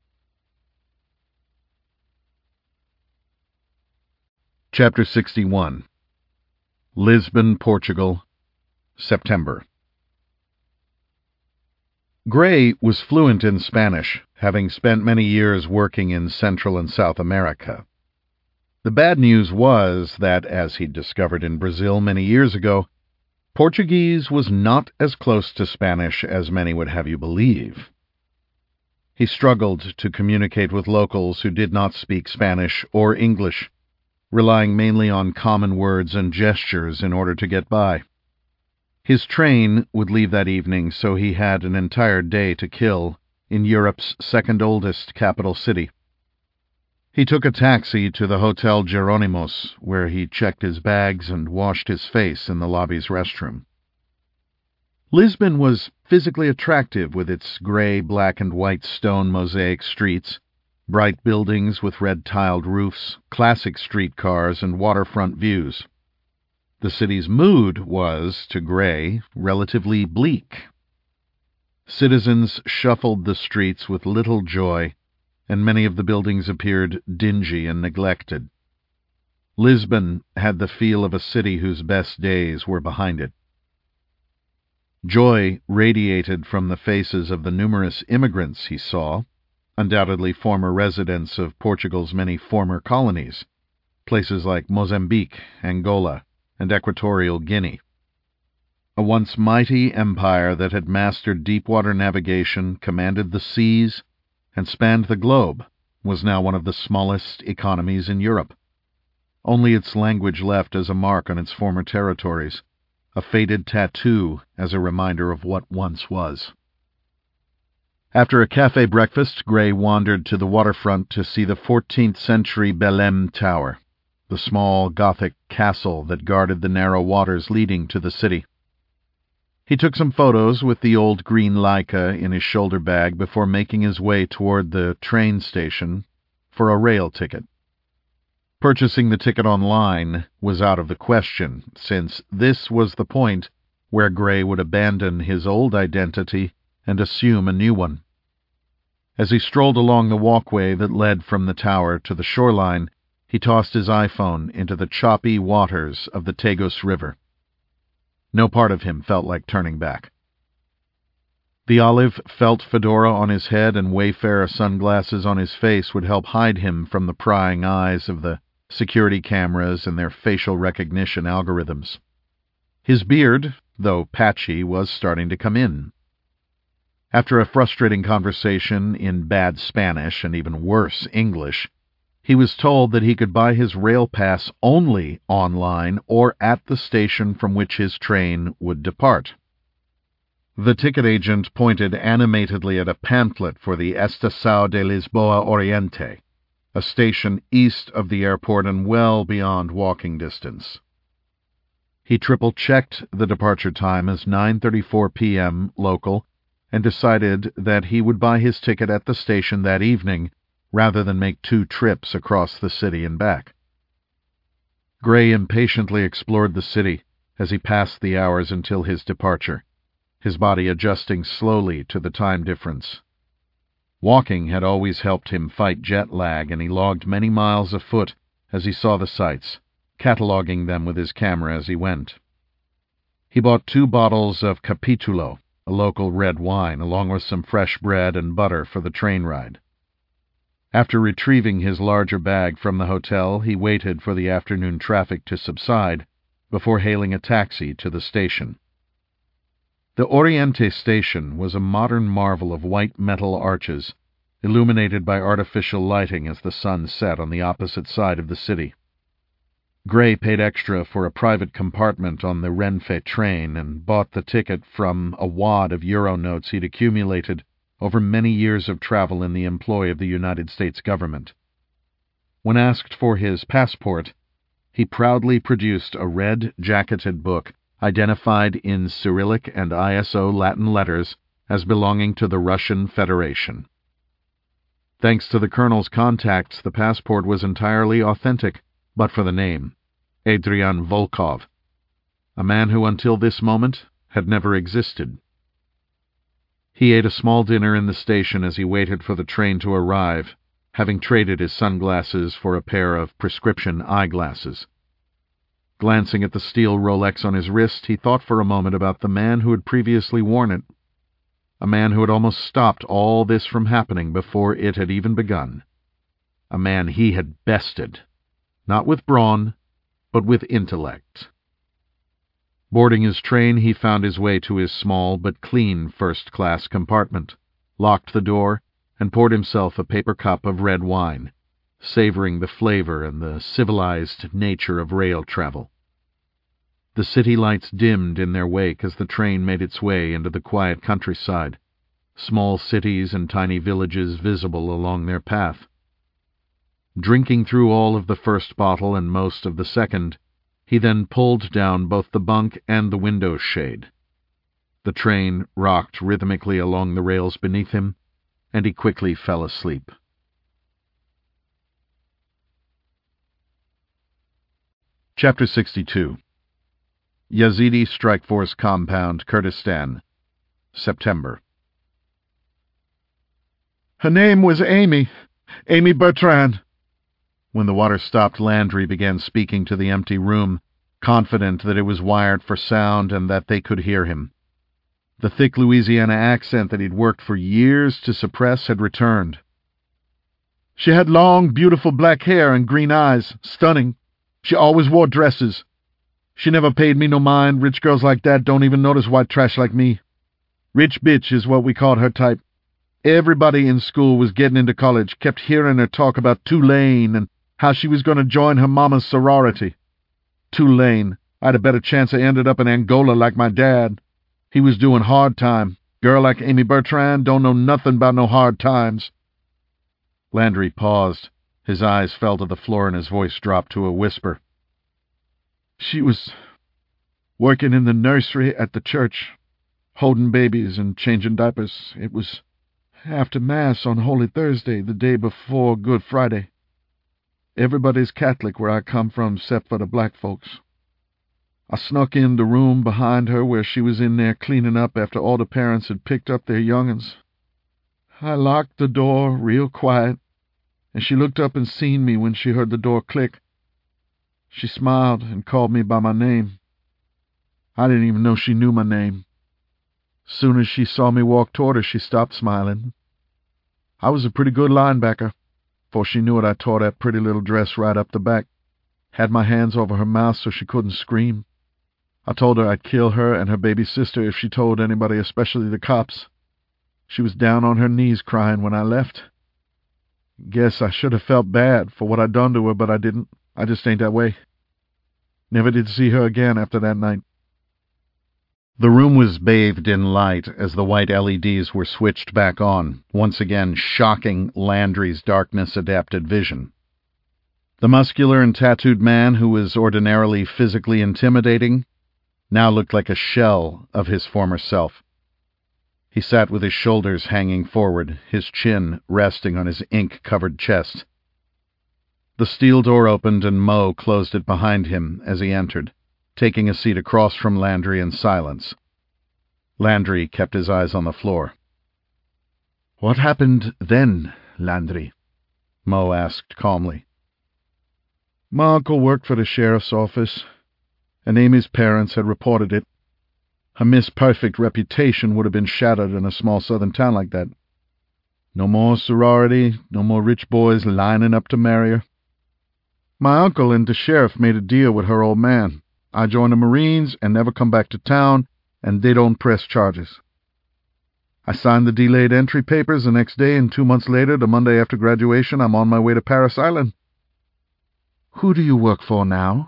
Chapter 61. Lisbon, Portugal, September. Gray was fluent in Spanish, having spent many years working in Central and South America. The bad news was that, as he'd discovered in Brazil many years ago, Portuguese was not as close to Spanish as many would have you believe. He struggled to communicate with locals who did not speak Spanish or English, relying mainly on common words and gestures in order to get by. His train would leave that evening, so he had an entire day to kill in Europe's second-oldest capital city. He took a taxi to the Hotel Jerónimos, where he checked his bags and washed his face in the lobby's restroom. Lisbon was physically attractive with its gray, black, and white stone mosaic streets, bright buildings with red-tiled roofs, classic streetcars, and waterfront views. The city's mood was, to Gray, relatively bleak. Citizens shuffled the streets with little joy, and many of the buildings appeared dingy and neglected. Lisbon had the feel of a city whose best days were behind it. Joy radiated from the faces of the numerous immigrants he saw, undoubtedly former residents of Portugal's many former colonies, places like Mozambique, Angola, and Equatorial Guinea. A once mighty empire that had mastered deep-water navigation, commanded the seas, and spanned the globe, was now one of the smallest economies in Europe. Only its language left as a mark on its former territories, a faded tattoo as a reminder of what once was. After a cafe breakfast, Gray wandered to the waterfront to see the 14th-century Belém Tower, the small Gothic castle that guarded the narrow waters leading to the city. He took some photos with the old green Leica in his shoulder bag before making his way toward the train station for a rail ticket. Purchasing the ticket online was out of the question, since this was the point where Gray would abandon his old identity and assume a new one. As he strolled along the walkway that led from the tower to the shoreline, he tossed his iPhone into the choppy waters of the Tagus River. No part of him felt like turning back. The olive felt fedora on his head and Wayfarer sunglasses on his face would help hide him from the prying eyes of the security cameras and their facial recognition algorithms. His beard, though patchy, was starting to come in. After a frustrating conversation in bad Spanish and even worse English, he was told that he could buy his rail pass only online or at the station from which his train would depart. The ticket agent pointed animatedly at a pamphlet for the Estação de Lisboa Oriente, a station east of the airport and well beyond walking distance. He triple-checked the departure time as 9:34 p.m. local and decided that he would buy his ticket at the station that evening rather than make 2 trips across the city and back. Gray impatiently explored the city as he passed the hours until his departure, his body adjusting slowly to the time difference. Walking had always helped him fight jet lag, and he logged many miles afoot as he saw the sights, cataloging them with his camera as he went. He bought 2 bottles of Capitulo, a local red wine, along with some fresh bread and butter for the train ride. After retrieving his larger bag from the hotel, he waited for the afternoon traffic to subside before hailing a taxi to the station. The Oriente station was a modern marvel of white metal arches, illuminated by artificial lighting as the sun set on the opposite side of the city. Gray paid extra for a private compartment on the Renfe train and bought the ticket from a wad of euro notes he'd accumulated over many years of travel in the employ of the United States government. When asked for his passport, he proudly produced a red jacketed book identified in Cyrillic and ISO Latin letters as belonging to the Russian Federation. Thanks to the colonel's contacts, the passport was entirely authentic, but for the name, Adrian Volkov, a man who until this moment had never existed. He ate a small dinner in the station as he waited for the train to arrive, having traded his sunglasses for a pair of prescription eyeglasses. Glancing at the steel Rolex on his wrist, he thought for a moment about the man who had previously worn it. a man who had almost stopped all this from happening before it had even begun. A man he had bested, not with brawn, but with intellect. Boarding his train, he found his way to his small but clean first-class compartment, locked the door, and poured himself a paper cup of red wine, savoring the flavor and the civilized nature of rail travel. The city lights dimmed in their wake as the train made its way into the quiet countryside, small cities and tiny villages visible along their path. Drinking through all of the first bottle and most of the second, he then pulled down both the bunk and the window shade. The train rocked rhythmically along the rails beneath him, and he quickly fell asleep. Chapter 62. Yazidi Strike Force Compound, Kurdistan, September. Her name was Amy Bertrand. When the water stopped, Landry began speaking to the empty room, confident that it was wired for sound and that they could hear him. The thick Louisiana accent that he'd worked for years to suppress had returned. She had long, beautiful black hair and green eyes, stunning. She always wore dresses. She never paid me no mind. Rich girls like that don't even notice white trash like me. Rich bitch is what we called her type. Everybody in school was getting into college, kept hearing her talk about Tulane and how she was going to join her mama's sorority. Tulane. I had a better chance of ended up in Angola like my dad. He was doing hard time. Girl like Amy Bertrand don't know nothing about no hard times. Landry paused. His eyes fell to the floor and his voice dropped to a whisper. She was working in the nursery at the church, holding babies and changing diapers. It was after Mass on Holy Thursday, the day before Good Friday. Everybody's Catholic where I come from except for the black folks. I snuck in the room behind her where she was in there cleaning up after all the parents had picked up their young'uns. I locked the door real quiet, and she looked up and seen me when she heard the door click. She smiled and called me by my name. I didn't even know she knew my name. Soon as she saw me walk toward her, she stopped smiling. I was a pretty good linebacker. Before she knew it, I tore that pretty little dress right up the back, had my hands over her mouth so she couldn't scream. I told her I'd kill her and her baby sister if she told anybody, especially the cops. She was down on her knees crying when I left. Guess I should have felt bad for what I'd done to her, but I didn't. I just ain't that way. Never did see her again after that night. The room was bathed in light as the white LEDs were switched back on, once again shocking Landry's darkness-adapted vision. The muscular and tattooed man, who was ordinarily physically intimidating, now looked like a shell of his former self. He sat with his shoulders hanging forward, his chin resting on his ink-covered chest. The steel door opened and Mo closed it behind him as he entered, taking a seat across from Landry in silence. Landry kept his eyes on the floor. "What happened then, Landry?" Mo asked calmly. My uncle worked for the sheriff's office, and Amy's parents had reported it. Her Miss Perfect reputation would have been shattered in a small southern town like that. No more sorority, no more rich boys lining up to marry her. My uncle and the sheriff made a deal with her old man. I joined the Marines and never come back to town, and they don't press charges. I signed the delayed entry papers the next day, and 2 months later, the Monday after graduation, I'm on my way to Paris Island. Who do you work for now?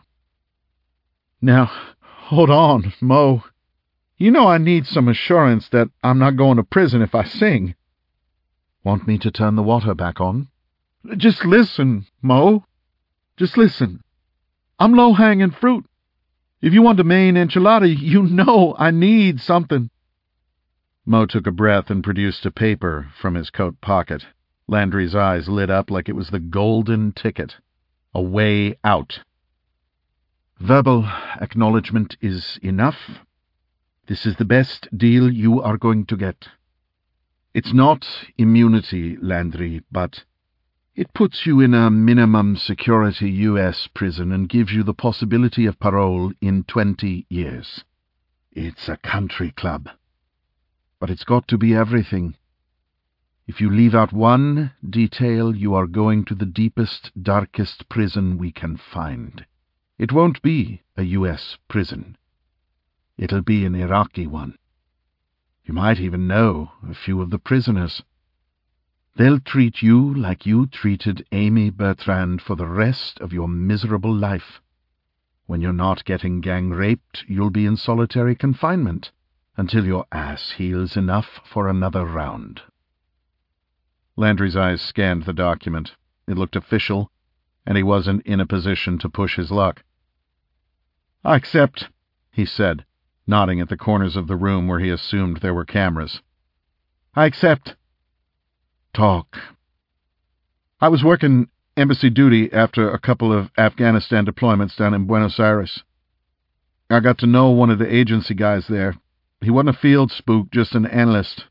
Now, hold on, Mo. You know I need some assurance that I'm not going to prison if I sing. Want me to turn the water back on? Just listen, Mo. Just listen. I'm low-hanging fruit. If you want the main enchilada, you know I need something. Mo took a breath and produced a paper from his coat pocket. Landry's eyes lit up like it was the golden ticket. A way out. Verbal acknowledgement is enough. This is the best deal you are going to get. It's not immunity, Landry, but it puts you in a minimum security U.S. prison and gives you the possibility of parole in 20 years. It's a country club. but it's got to be everything. If you leave out one detail, you are going to the deepest, darkest prison we can find. It won't be a U.S. prison. It'll be an Iraqi one. You might even know a few of the prisoners. They'll treat you like you treated Amy Bertrand for the rest of your miserable life. When you're not getting gang-raped, you'll be in solitary confinement until your ass heals enough for another round. Landry's eyes scanned the document. It looked official, and he wasn't in a position to push his luck. "I accept," he said, nodding at the corners of the room where he assumed there were cameras. "I accept." "Talk." "I was working embassy duty after a couple of Afghanistan deployments down in Buenos Aires. I got to know one of the agency guys there. He wasn't a field spook, just an analyst.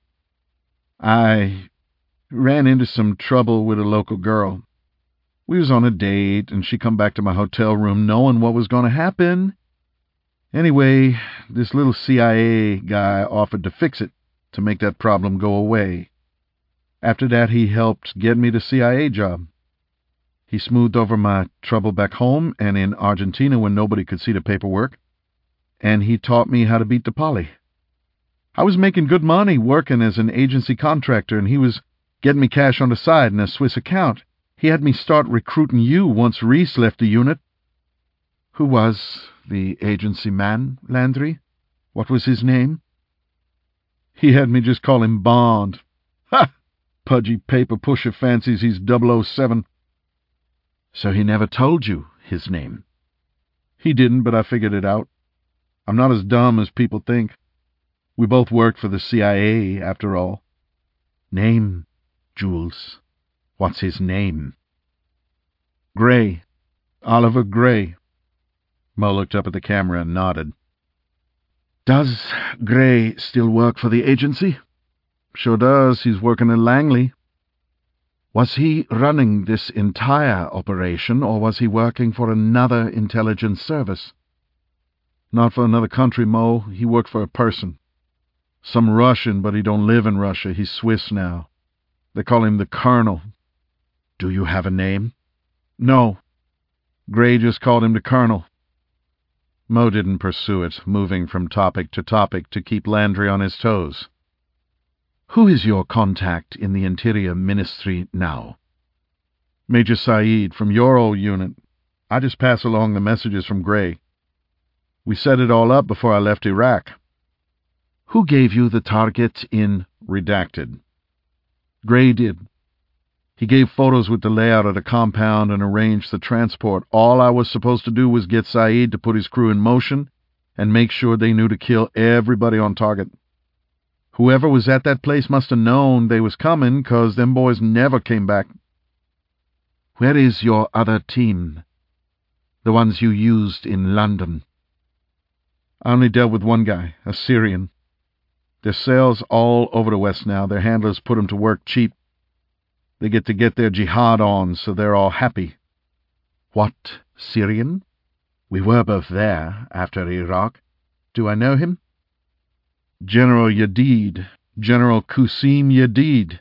I ran into some trouble with a local girl. We was on a date, and she come back to my hotel room knowing what was going to happen. Anyway, this little CIA guy offered to fix it, to make that problem go away. After that, he helped get me the CIA job. He smoothed over my trouble back home and in Argentina when nobody could see the paperwork, and he taught me how to beat the poly. I was making good money working as an agency contractor, and he was getting me cash on the side in a Swiss account. He had me start recruiting you once Reese left the unit." "Who was the agency man, Landry? What was his name?" "He had me just call him Bond. Ha! Pudgy paper pusher fancies he's 007. "So he never told you his name?" "He didn't, but I figured it out. I'm not as dumb as people think. We both worked for the CIA, after all." "Name, Jules. What's his name?" "Gray. Oliver Gray." Mo looked up at the camera and nodded. "Does Gray still work for the agency?" "Sure does. He's working in Langley." "Was he running this entire operation, or was he working for another intelligence service?" "Not for another country, Mo. He worked for a person. Some Russian, but he don't live in Russia. He's Swiss now. They call him the Colonel." "Do you have a name?" "No. Gray just called him the Colonel." Mo didn't pursue it, moving from topic to topic to keep Landry on his toes. "Who is your contact in the Interior Ministry now?" "Major Saeed, from your old unit. I just pass along the messages from Gray. We set it all up before I left Iraq." "Who gave you the target in Redacted?" "Gray did. He gave photos with the layout of the compound and arranged the transport. All I was supposed to do was get Saeed to put his crew in motion and make sure they knew to kill everybody on target. Whoever was at that place must have known they was coming, 'cause them boys never came back." "Where is your other team? The ones you used in London?" "I only dealt with one guy, a Syrian. There's cells all over the West now. Their handlers put 'em to work cheap. They get to get their jihad on, so they're all happy." "What Syrian? We were both there after Iraq. Do I know him?" "General Yadid. General Qasim Yadid."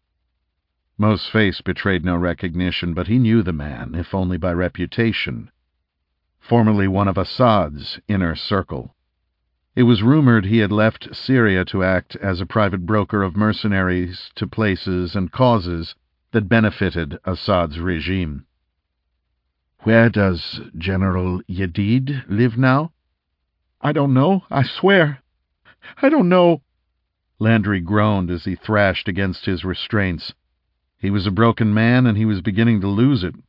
Mo's face betrayed no recognition, but he knew the man, if only by reputation. Formerly one of Assad's inner circle. It was rumored he had left Syria to act as a private broker of mercenaries to places and causes that benefited Assad's regime. "Where does General Yadid live now?" "I don't know. I swear. I don't know." Landry groaned as he thrashed against his restraints. He was a broken man, and he was beginning to lose it.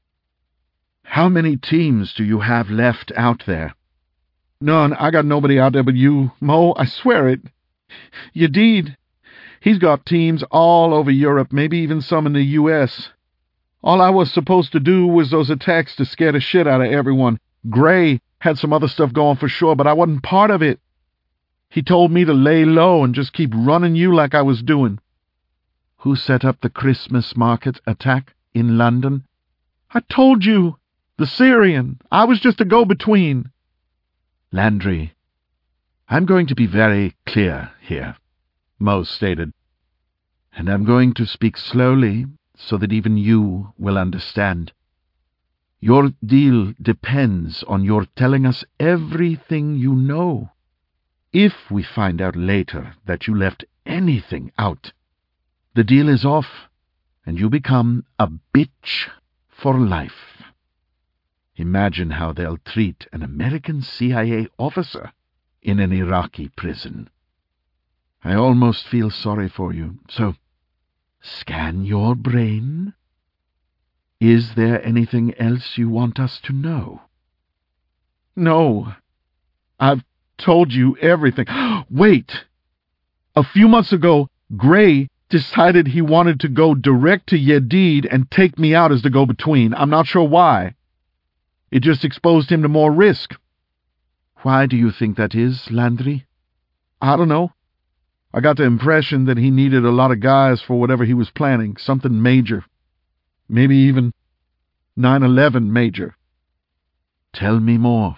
"How many teams do you have left out there?" "None. I got nobody out there but you, Mo. I swear it. Yadid, he's got teams all over Europe, maybe even some in the U.S. All I was supposed to do was those attacks to scare the shit out of everyone. Gray had some other stuff going for sure, but I wasn't part of it. He told me to lay low and just keep running you like I was doing." "Who set up the Christmas market attack in London?" "I told you. The Syrian. I was just a go-between." "Landry, I'm going to be very clear here. Mo stated. And I'm going to speak slowly so that even you will understand. Your deal depends on your telling us everything you know. If we find out later that you left anything out, the deal is off, and you become a bitch for life. Imagine how they'll treat an American CIA officer in an Iraqi prison. I almost feel sorry for you, so scan your brain. Is there anything else you want us to know? No. I've told you everything. Wait! A few months ago, Gray decided he wanted to go direct to Yedid and take me out as the go-between. I'm not sure why. It just exposed him to more risk. Why do you think that is, Landry? I don't know. I got the impression that he needed a lot of guys for whatever he was planning, something major. Maybe even 9/11 major. Tell me more.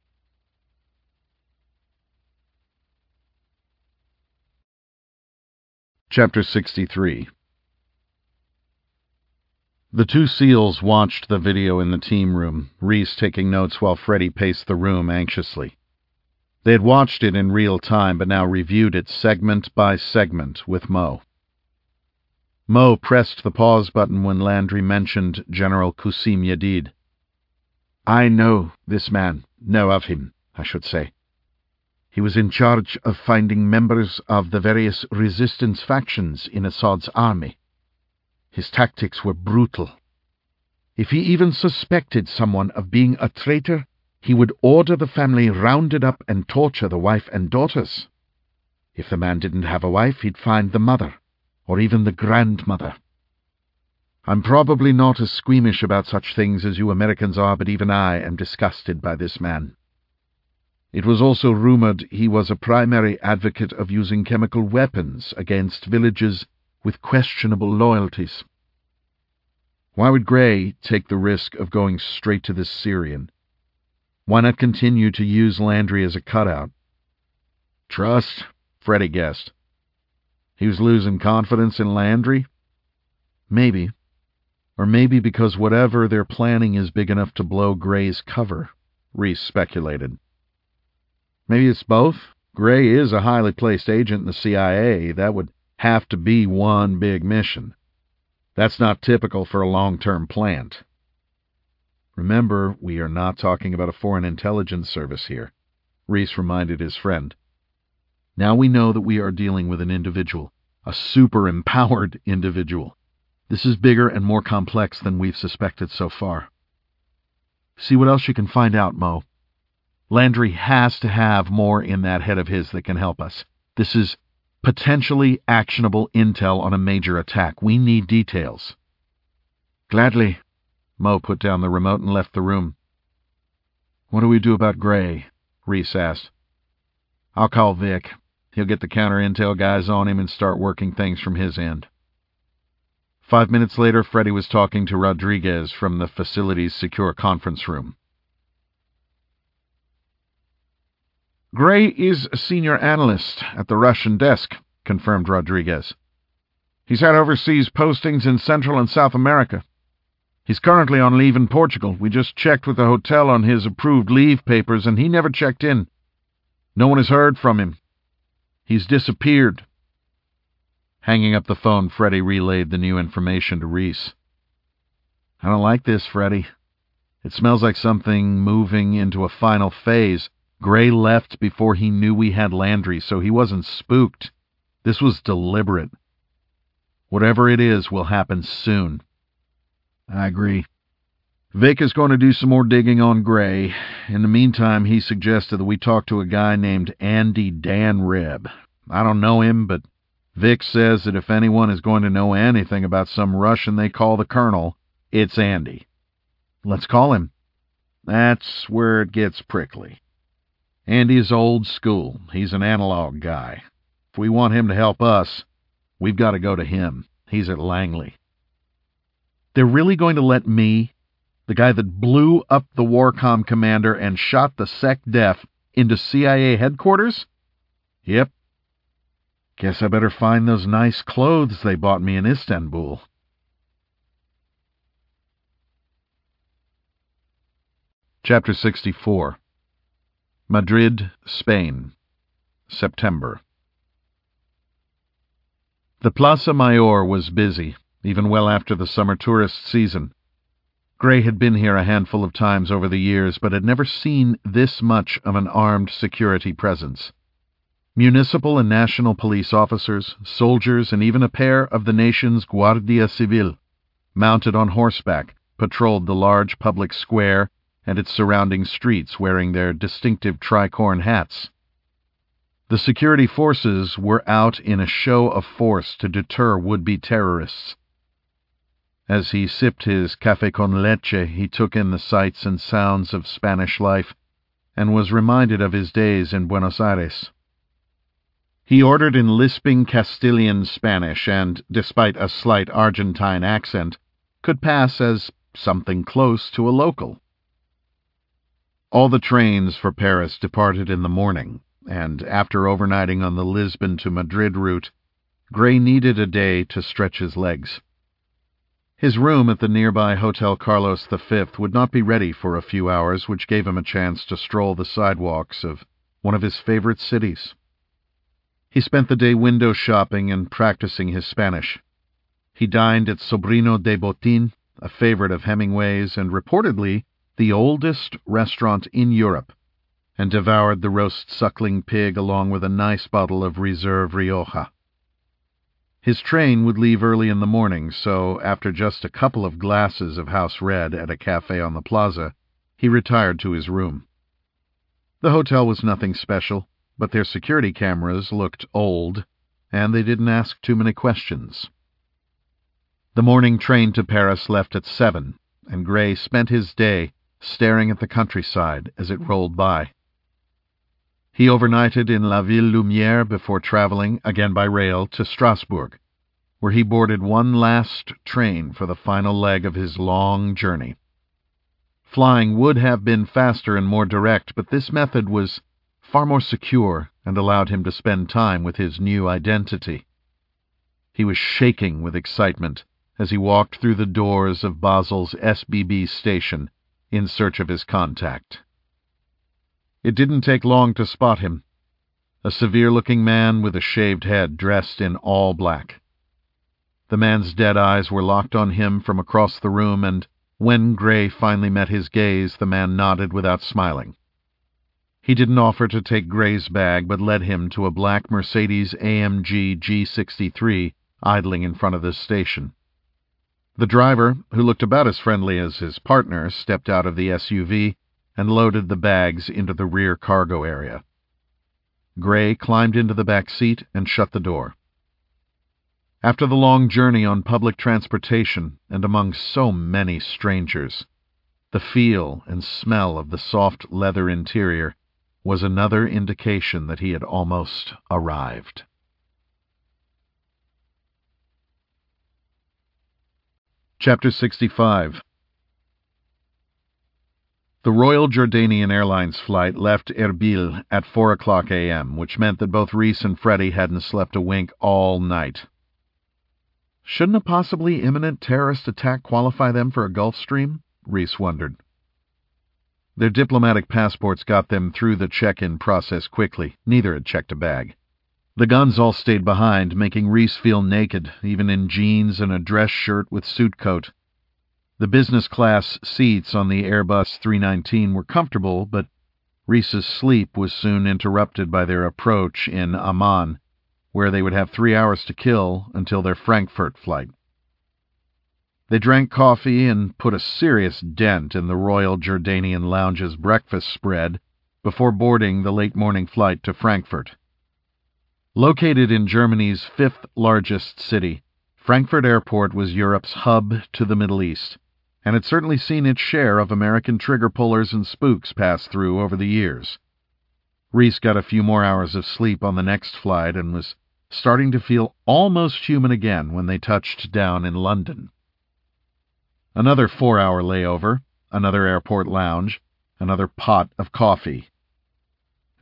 Chapter 63. The two SEALs watched the video in the team room, Reese taking notes while Freddie paced the room anxiously. They had watched it in real time, but now reviewed it segment by segment with Mo. Mo pressed the pause button when Landry mentioned General Qasim Yedid. I know this man, know of him, I should say. He was in charge of finding members of the various resistance factions in Assad's army. His tactics were brutal. If he even suspected someone of being a traitor, he would order the family rounded up and torture the wife and daughters. If the man didn't have a wife, he'd find the mother, or even the grandmother. I'm probably not as squeamish about such things as you Americans are, but even I am disgusted by this man. It was also rumored he was a primary advocate of using chemical weapons against villages with questionable loyalties. Why would Gray take the risk of going straight to this Syrian? Why not continue to use Landry as a cutout? Trust, Freddie guessed. He was losing confidence in Landry? Maybe. Or maybe because whatever they're planning is big enough to blow Gray's cover, Reese speculated. Maybe it's both. Gray is a highly placed agent in the CIA. That would have to be one big mission. That's not typical for a long-term plant. Remember, we are not talking about a foreign intelligence service here, Reese reminded his friend. Now we know that we are dealing with an individual, a super-empowered individual. This is bigger and more complex than we've suspected so far. See what else you can find out, Mo. Landry has to have more in that head of his that can help us. This is potentially actionable intel on a major attack. We need details. Gladly. Mo put down the remote and left the room. What do we do about Gray? Reese asked. I'll call Vic. He'll get the counter-intel guys on him and start working things from his end. 5 minutes later, Freddie was talking to Rodriguez from the facility's secure conference room. Gray is a senior analyst at the Russian desk, confirmed Rodriguez. He's had overseas postings in Central and South America. He's currently on leave in Portugal. We just checked with the hotel on his approved leave papers, and he never checked in. No one has heard from him. He's disappeared. Hanging up the phone, Freddie relayed the new information to Reese. I don't like this, Freddie. It smells like something moving into a final phase. Gray left before he knew we had Landry, so he wasn't spooked. This was deliberate. Whatever it is will happen soon. I agree. Vic is going to do some more digging on Gray. In the meantime, he suggested that we talk to a guy named Andy Danreb. I don't know him, but Vic says that if anyone is going to know anything about some Russian they call the Colonel, it's Andy. Let's call him. That's where it gets prickly. Andy's old school. He's an analog guy. If we want him to help us, we've got to go to him. He's at Langley. They're really going to let me, the guy that blew up the WARCOM commander and shot the SecDef, into CIA headquarters? Yep. Guess I better find those nice clothes they bought me in Istanbul. Chapter 64. Madrid, Spain, September. The Plaza Mayor was busy, even well after the summer tourist season. Gray had been here a handful of times over the years, but had never seen this much of an armed security presence. Municipal and national police officers, soldiers, and even a pair of the nation's Guardia Civil, mounted on horseback, patrolled the large public square and its surrounding streets wearing their distinctive tricorn hats. The security forces were out in a show of force to deter would-be terrorists. As he sipped his café con leche, he took in the sights and sounds of Spanish life and was reminded of his days in Buenos Aires. He ordered in lisping Castilian Spanish and, despite a slight Argentine accent, could pass as something close to a local. All the trains for Paris departed in the morning, and after overnighting on the Lisbon to Madrid route, Gray needed a day to stretch his legs. His room at the nearby Hotel Carlos V would not be ready for a few hours, which gave him a chance to stroll the sidewalks of one of his favorite cities. He spent the day window shopping and practicing his Spanish. He dined at Sobrino de Botín, a favorite of Hemingway's and reportedly the oldest restaurant in Europe, and devoured the roast suckling pig along with a nice bottle of Reserve Rioja. His train would leave early in the morning, so after just a couple of glasses of house red at a cafe on the plaza, he retired to his room. The hotel was nothing special, but their security cameras looked old, and they didn't ask too many questions. The morning train to Paris left at 7, and Gray spent his day staring at the countryside as it rolled by. He overnighted in La Ville Lumière before traveling, again by rail, to Strasbourg, where he boarded one last train for the final leg of his long journey. Flying would have been faster and more direct, but this method was far more secure and allowed him to spend time with his new identity. He was shaking with excitement as he walked through the doors of Basel's SBB station in search of his contact. It didn't take long to spot him. A severe-looking man with a shaved head, dressed in all black. The man's dead eyes were locked on him from across the room, and when Gray finally met his gaze, the man nodded without smiling. He didn't offer to take Gray's bag, but led him to a black Mercedes AMG G63 idling in front of the station. The driver, who looked about as friendly as his partner, stepped out of the SUV and loaded the bags into the rear cargo area. Gray climbed into the back seat and shut the door. After the long journey on public transportation and among so many strangers, the feel and smell of the soft leather interior was another indication that he had almost arrived. Chapter 65. The Royal Jordanian Airlines flight left Erbil at 4 o'clock a.m., which meant that both Reese and Freddie hadn't slept a wink all night. Shouldn't a possibly imminent terrorist attack qualify them for a Gulf Stream? Reese wondered. Their diplomatic passports got them through the check-in process quickly. Neither had checked a bag. The guns all stayed behind, making Reese feel naked, even in jeans and a dress shirt with suit coat. The business-class seats on the Airbus 319 were comfortable, but Reese's sleep was soon interrupted by their approach in Amman, where they would have 3 hours to kill until their Frankfurt flight. They drank coffee and put a serious dent in the Royal Jordanian Lounge's breakfast spread before boarding the late-morning flight to Frankfurt. Located in Germany's fifth-largest city, Frankfurt Airport was Europe's hub to the Middle East, and had certainly seen its share of American trigger-pullers and spooks pass through over the years. Reese got a few more hours of sleep on the next flight and was starting to feel almost human again when they touched down in London. Another 4-hour layover, another airport lounge, another pot of coffee.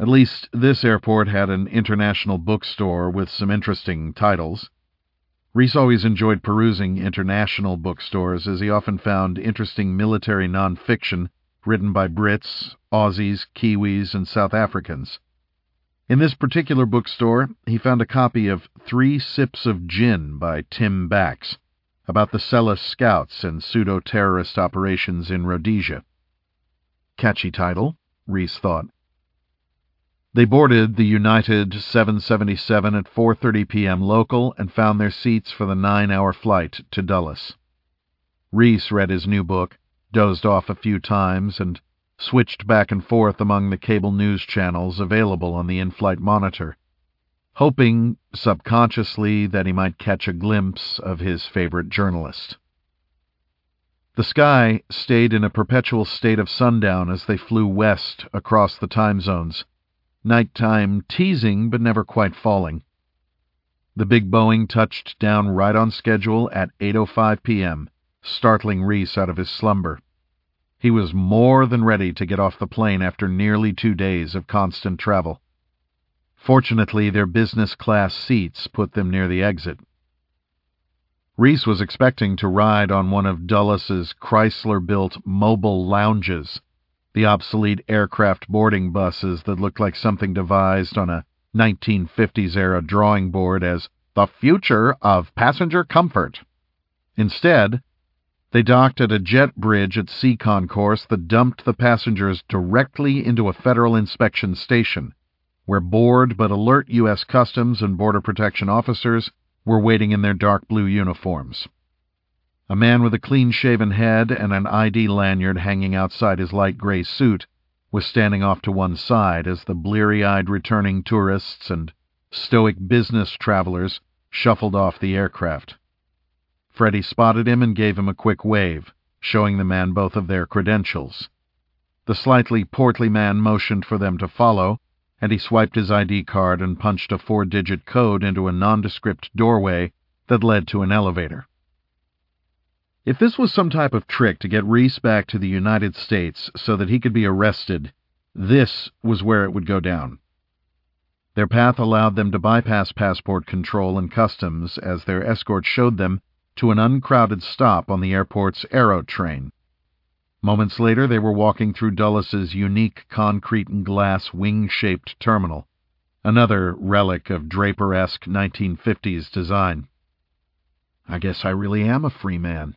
At least this airport had an international bookstore with some interesting titles. Reese always enjoyed perusing international bookstores, as he often found interesting military nonfiction written by Brits, Aussies, Kiwis, and South Africans. In this particular bookstore, he found a copy of 3 Sips of Gin by Tim Bax, about the Celis Scouts and pseudo-terrorist operations in Rhodesia. Catchy title, Reese thought. They boarded the United 777 at 4:30 p.m. local and found their seats for the 9-hour flight to Dulles. Reese read his new book, dozed off a few times, and switched back and forth among the cable news channels available on the in-flight monitor, hoping subconsciously that he might catch a glimpse of his favorite journalist. The sky stayed in a perpetual state of sundown as they flew west across the time zones, nighttime teasing but never quite falling. The big Boeing touched down right on schedule at 8:05 p.m., startling Reese out of his slumber. He was more than ready to get off the plane after nearly 2 days of constant travel. Fortunately, their business-class seats put them near the exit. Reese was expecting to ride on one of Dulles's Chrysler-built mobile lounges, the obsolete aircraft boarding buses that looked like something devised on a 1950s-era drawing board as the future of passenger comfort. Instead, they docked at a jet bridge at Sea Concourse that dumped the passengers directly into a federal inspection station, where bored but alert U.S. Customs and Border Protection officers were waiting in their dark blue uniforms. A man with a clean-shaven head and an ID lanyard hanging outside his light gray suit was standing off to one side as the bleary-eyed returning tourists and stoic business travelers shuffled off the aircraft. Freddie spotted him and gave him a quick wave, showing the man both of their credentials. The slightly portly man motioned for them to follow, and he swiped his ID card and punched a 4-digit code into a nondescript doorway that led to an elevator. If this was some type of trick to get Reese back to the United States so that he could be arrested, this was where it would go down. Their path allowed them to bypass passport control and customs as their escort showed them to an uncrowded stop on the airport's Aero train. Moments later, they were walking through Dulles's unique concrete and glass wing-shaped terminal, another relic of Draper-esque 1950s design. I guess I really am a free man.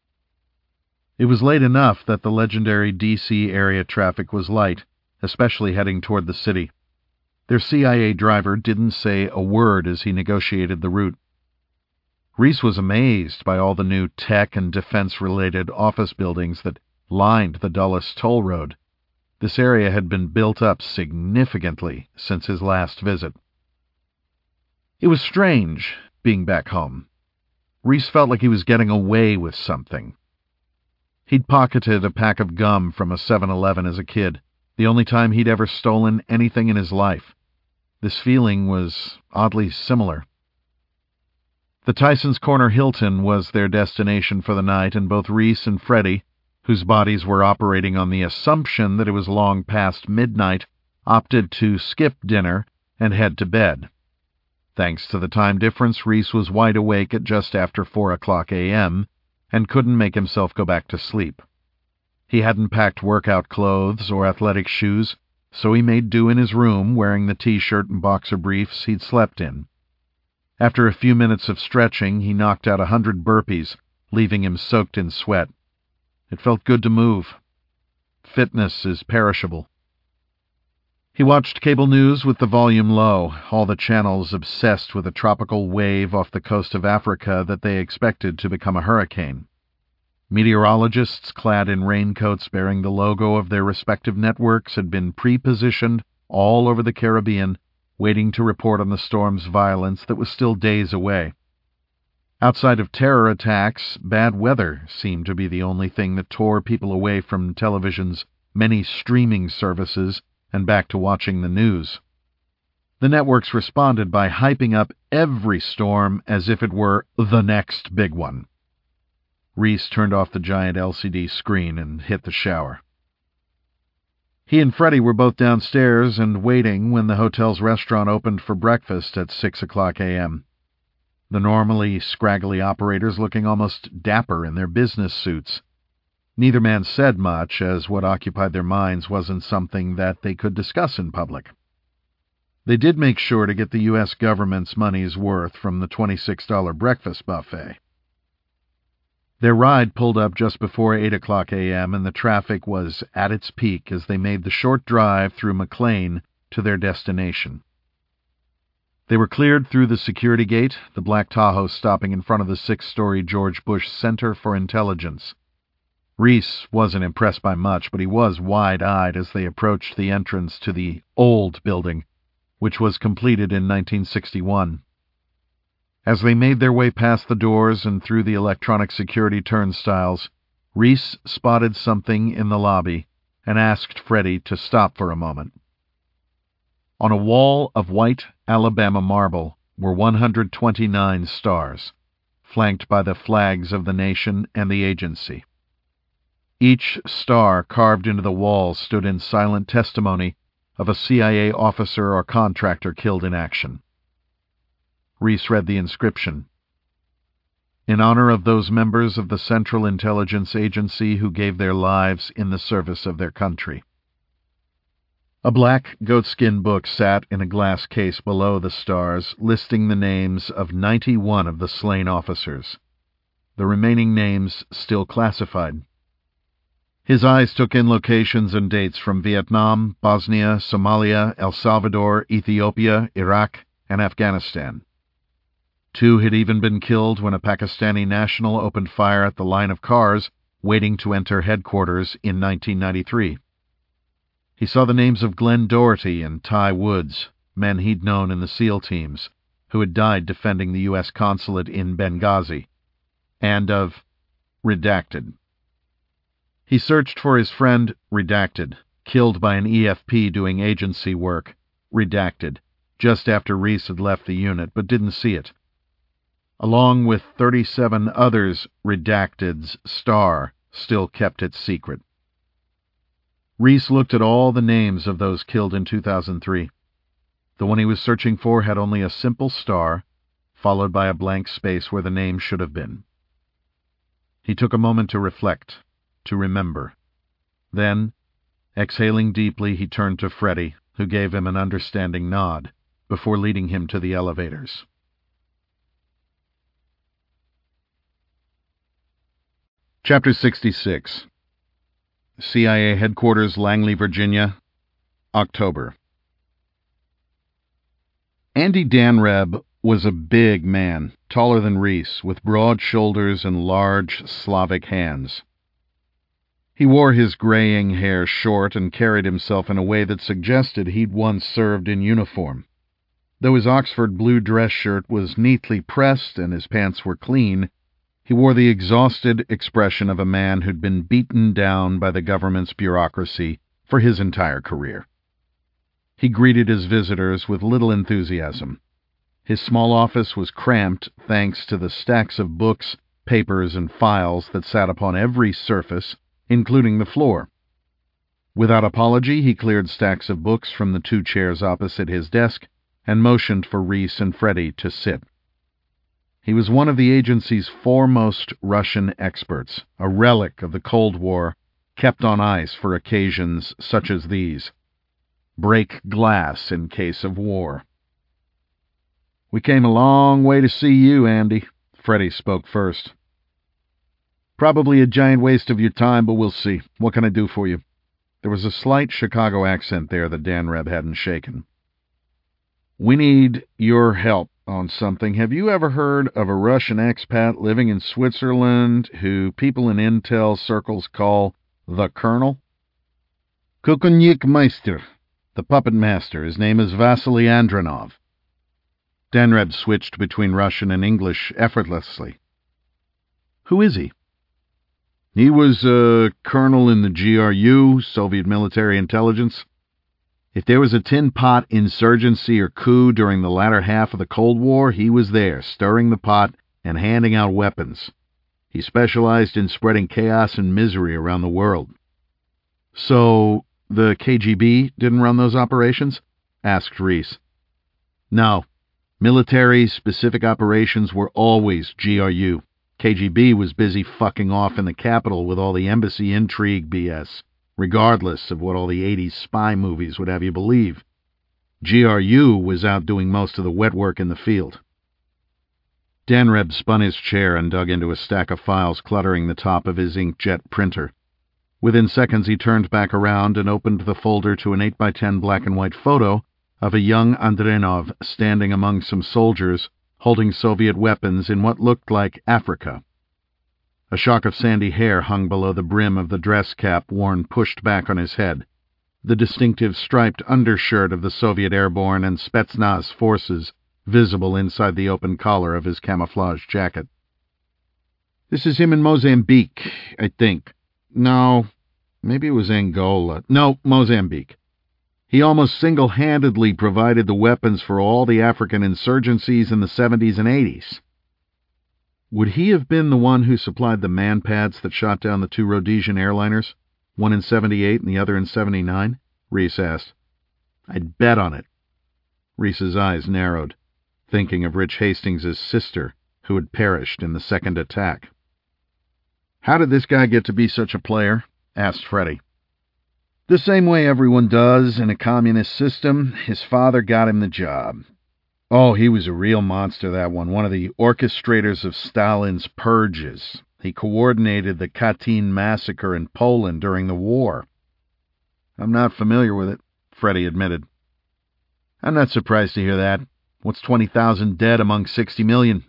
It was late enough that the legendary D.C. area traffic was light, especially heading toward the city. Their CIA driver didn't say a word as he negotiated the route. Reese was amazed by all the new tech and defense-related office buildings that lined the Dulles toll road. This area had been built up significantly since his last visit. It was strange, being back home. Reese felt like he was getting away with something. He'd pocketed a pack of gum from a 7-Eleven as a kid, the only time he'd ever stolen anything in his life. This feeling was oddly similar. The Tyson's Corner Hilton was their destination for the night, and both Reese and Freddie, whose bodies were operating on the assumption that it was long past midnight, opted to skip dinner and head to bed. Thanks to the time difference, Reese was wide awake at just after 4:00 a.m., and couldn't make himself go back to sleep. He hadn't packed workout clothes or athletic shoes, so he made do in his room wearing the t-shirt and boxer briefs he'd slept in. After a few minutes of stretching, he knocked out 100 burpees, leaving him soaked in sweat. It felt good to move. Fitness is perishable. He watched cable news with the volume low, all the channels obsessed with a tropical wave off the coast of Africa that they expected to become a hurricane. Meteorologists clad in raincoats bearing the logo of their respective networks had been pre-positioned all over the Caribbean, waiting to report on the storm's violence that was still days away. Outside of terror attacks, bad weather seemed to be the only thing that tore people away from television's many streaming services and back to watching the news. The networks responded by hyping up every storm as if it were the next big one. Reese turned off the giant LCD screen and hit the shower. He and Freddie were both downstairs and waiting when the hotel's restaurant opened for breakfast at 6:00 a.m. The normally scraggly operators looking almost dapper in their business suits. Neither man said much, as what occupied their minds wasn't something that they could discuss in public. They did make sure to get the U.S. government's money's worth from the $26 breakfast buffet. Their ride pulled up just before 8:00 a.m., and the traffic was at its peak as they made the short drive through McLean to their destination. They were cleared through the security gate, the black Tahoe stopping in front of the 6-story George Bush Center for Intelligence. Reese wasn't impressed by much, but he was wide-eyed as they approached the entrance to the old building, which was completed in 1961. As they made their way past the doors and through the electronic security turnstiles, Reese spotted something in the lobby and asked Freddie to stop for a moment. On a wall of white Alabama marble were 129 stars, flanked by the flags of the nation and the agency. Each star carved into the wall stood in silent testimony of a CIA officer or contractor killed in action. Reese read the inscription: "In honor of those members of the Central Intelligence Agency who gave their lives in the service of their country." A black goatskin book sat in a glass case below the stars, listing the names of 91 of the slain officers. The remaining names still classified. His eyes took in locations and dates from Vietnam, Bosnia, Somalia, El Salvador, Ethiopia, Iraq, and Afghanistan. 2 had even been killed when a Pakistani national opened fire at the line of cars waiting to enter headquarters in 1993. He saw the names of Glenn Doherty and Ty Woods, men he'd known in the SEAL teams, who had died defending the U.S. consulate in Benghazi, and of Redacted. He searched for his friend Redacted, killed by an EFP doing agency work, Redacted, just after Reese had left the unit, but didn't see it. Along with 37 others, Redacted's star still kept its secret. Reese looked at all the names of those killed in 2003. The one he was searching for had only a simple star, followed by a blank space where the name should have been. He took a moment to reflect, to remember. Then, exhaling deeply, he turned to Freddie, who gave him an understanding nod, before leading him to the elevators. Chapter 66. CIA Headquarters, Langley, Virginia, October. Andy Danreb was a big man, taller than Reese, with broad shoulders and large Slavic hands. He wore his graying hair short and carried himself in a way that suggested he'd once served in uniform. Though his Oxford blue dress shirt was neatly pressed and his pants were clean, he wore the exhausted expression of a man who'd been beaten down by the government's bureaucracy for his entire career. He greeted his visitors with little enthusiasm. His small office was cramped thanks to the stacks of books, papers, and files that sat upon every surface, including the floor. Without apology, he cleared stacks of books from the 2 chairs opposite his desk and motioned for Reese and Freddie to sit. He was one of the agency's foremost Russian experts, a relic of the Cold War, kept on ice for occasions such as these. Break glass in case of war. "We came a long way to see you, Andy," Freddie spoke first. "Probably a giant waste of your time, but we'll see. What can I do for you?" There was a slight Chicago accent there that Danreb hadn't shaken. "We need your help on something. Have you ever heard of a Russian expat living in Switzerland who people in intel circles call the Colonel?" "Kukunyik Meister, the puppet master. His name is Vasily Andronov." Danreb switched between Russian and English effortlessly. "Who is he?" "He was a colonel in the GRU, Soviet Military Intelligence. If there was a tin pot insurgency or coup during the latter half of the Cold War, he was there, stirring the pot and handing out weapons. He specialized in spreading chaos and misery around the world." "So The KGB didn't run those operations? Asked Reese. No. Military specific operations were always GRU. KGB was busy fucking off in the capital with all the embassy intrigue BS, regardless of what all the 80s spy movies would have you believe. GRU was out doing most of the wet work in the field. Danreb spun his chair and dug into a stack of files cluttering the top of his inkjet printer. Within seconds he turned back around and opened the folder to an 8x10 black-and-white photo of a young Andrenov standing among some soldiers holding Soviet weapons in what looked like Africa. A shock of sandy hair hung below the brim of the dress cap worn pushed back on his head, the distinctive striped undershirt of the Soviet airborne and Spetsnaz forces visible inside the open collar of his camouflage jacket. This is him in Mozambique, I think. No, maybe it was Angola. No, Mozambique. He almost single-handedly provided the weapons for all the African insurgencies in the 70s and 80s. Would he have been the one who supplied the man-pads that shot down the two Rhodesian airliners, one in 78 and the other in 79? Reese asked. I'd bet on it. Reese's eyes narrowed, thinking of Rich Hastings' sister, who had perished in the second attack. How did this guy get to be such a player? Asked Freddie. The same way everyone does in a communist system. His father got him the job. Oh, he was a real monster, that one of the orchestrators of Stalin's purges. He coordinated the Katyn massacre in Poland during the war. I'm not familiar with it, Freddie admitted. I'm not surprised to hear that. What's 20,000 dead among 60 million?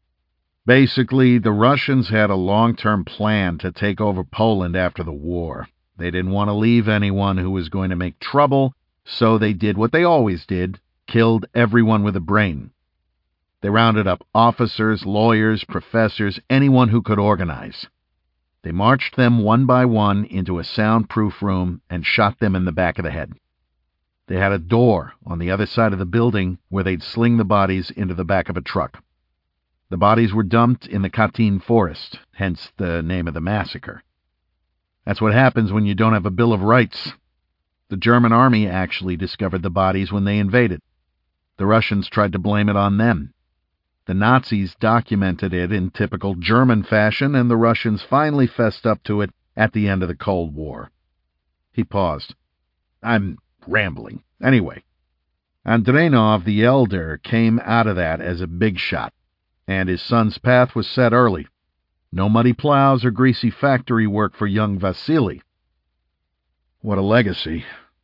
Basically, the Russians had a long-term plan to take over Poland after the war. They didn't want to leave anyone who was going to make trouble, so they did what they always did, killed everyone with a brain. They rounded up officers, lawyers, professors, anyone who could organize. They marched them one by one into a soundproof room and shot them in the back of the head. They had a door on the other side of the building where they'd sling the bodies into the back of a truck. The bodies were dumped in the Katyn forest, hence the name of the massacre. That's what happens when you don't have a Bill of Rights. The German army actually discovered the bodies when they invaded. The Russians tried to blame it on them. The Nazis documented it in typical German fashion, and the Russians finally fessed up to it at the end of the Cold War. He paused. I'm rambling. Anyway, Andrenov the Elder came out of that as a big shot, and his son's path was set early. No muddy plows or greasy factory work for young Vasily. What a legacy.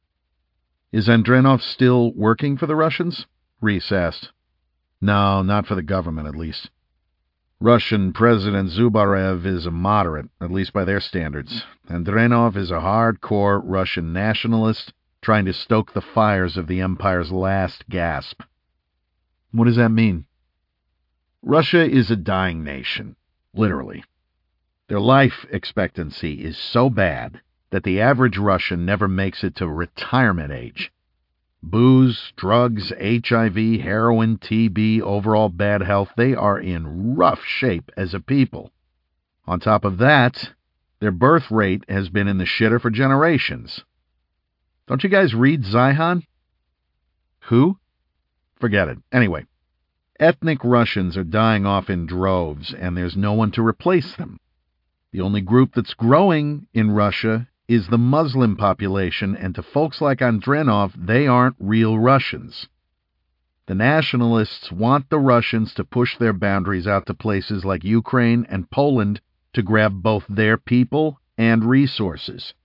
Is Andrenov still working for the Russians? Reese asked. No, not for the government, at least. Russian President Zubarev is a moderate, at least by their standards. Andrenov is a hardcore Russian nationalist trying to stoke the fires of the empire's last gasp. What does that mean? Russia is a dying nation. Literally. Their life expectancy is so bad that the average Russian never makes it to retirement age. Booze, drugs, HIV, heroin, TB, overall bad health, they are in rough shape as a people. On top of that, their birth rate has been in the shitter for generations. Don't you guys read Zion? Who? Forget it. Anyway. Ethnic Russians are dying off in droves, and there's no one to replace them. The only group that's growing in Russia is the Muslim population, and to folks like Andrenov, they aren't real Russians. The nationalists want the Russians to push their boundaries out to places like Ukraine and Poland to grab both their people and resources.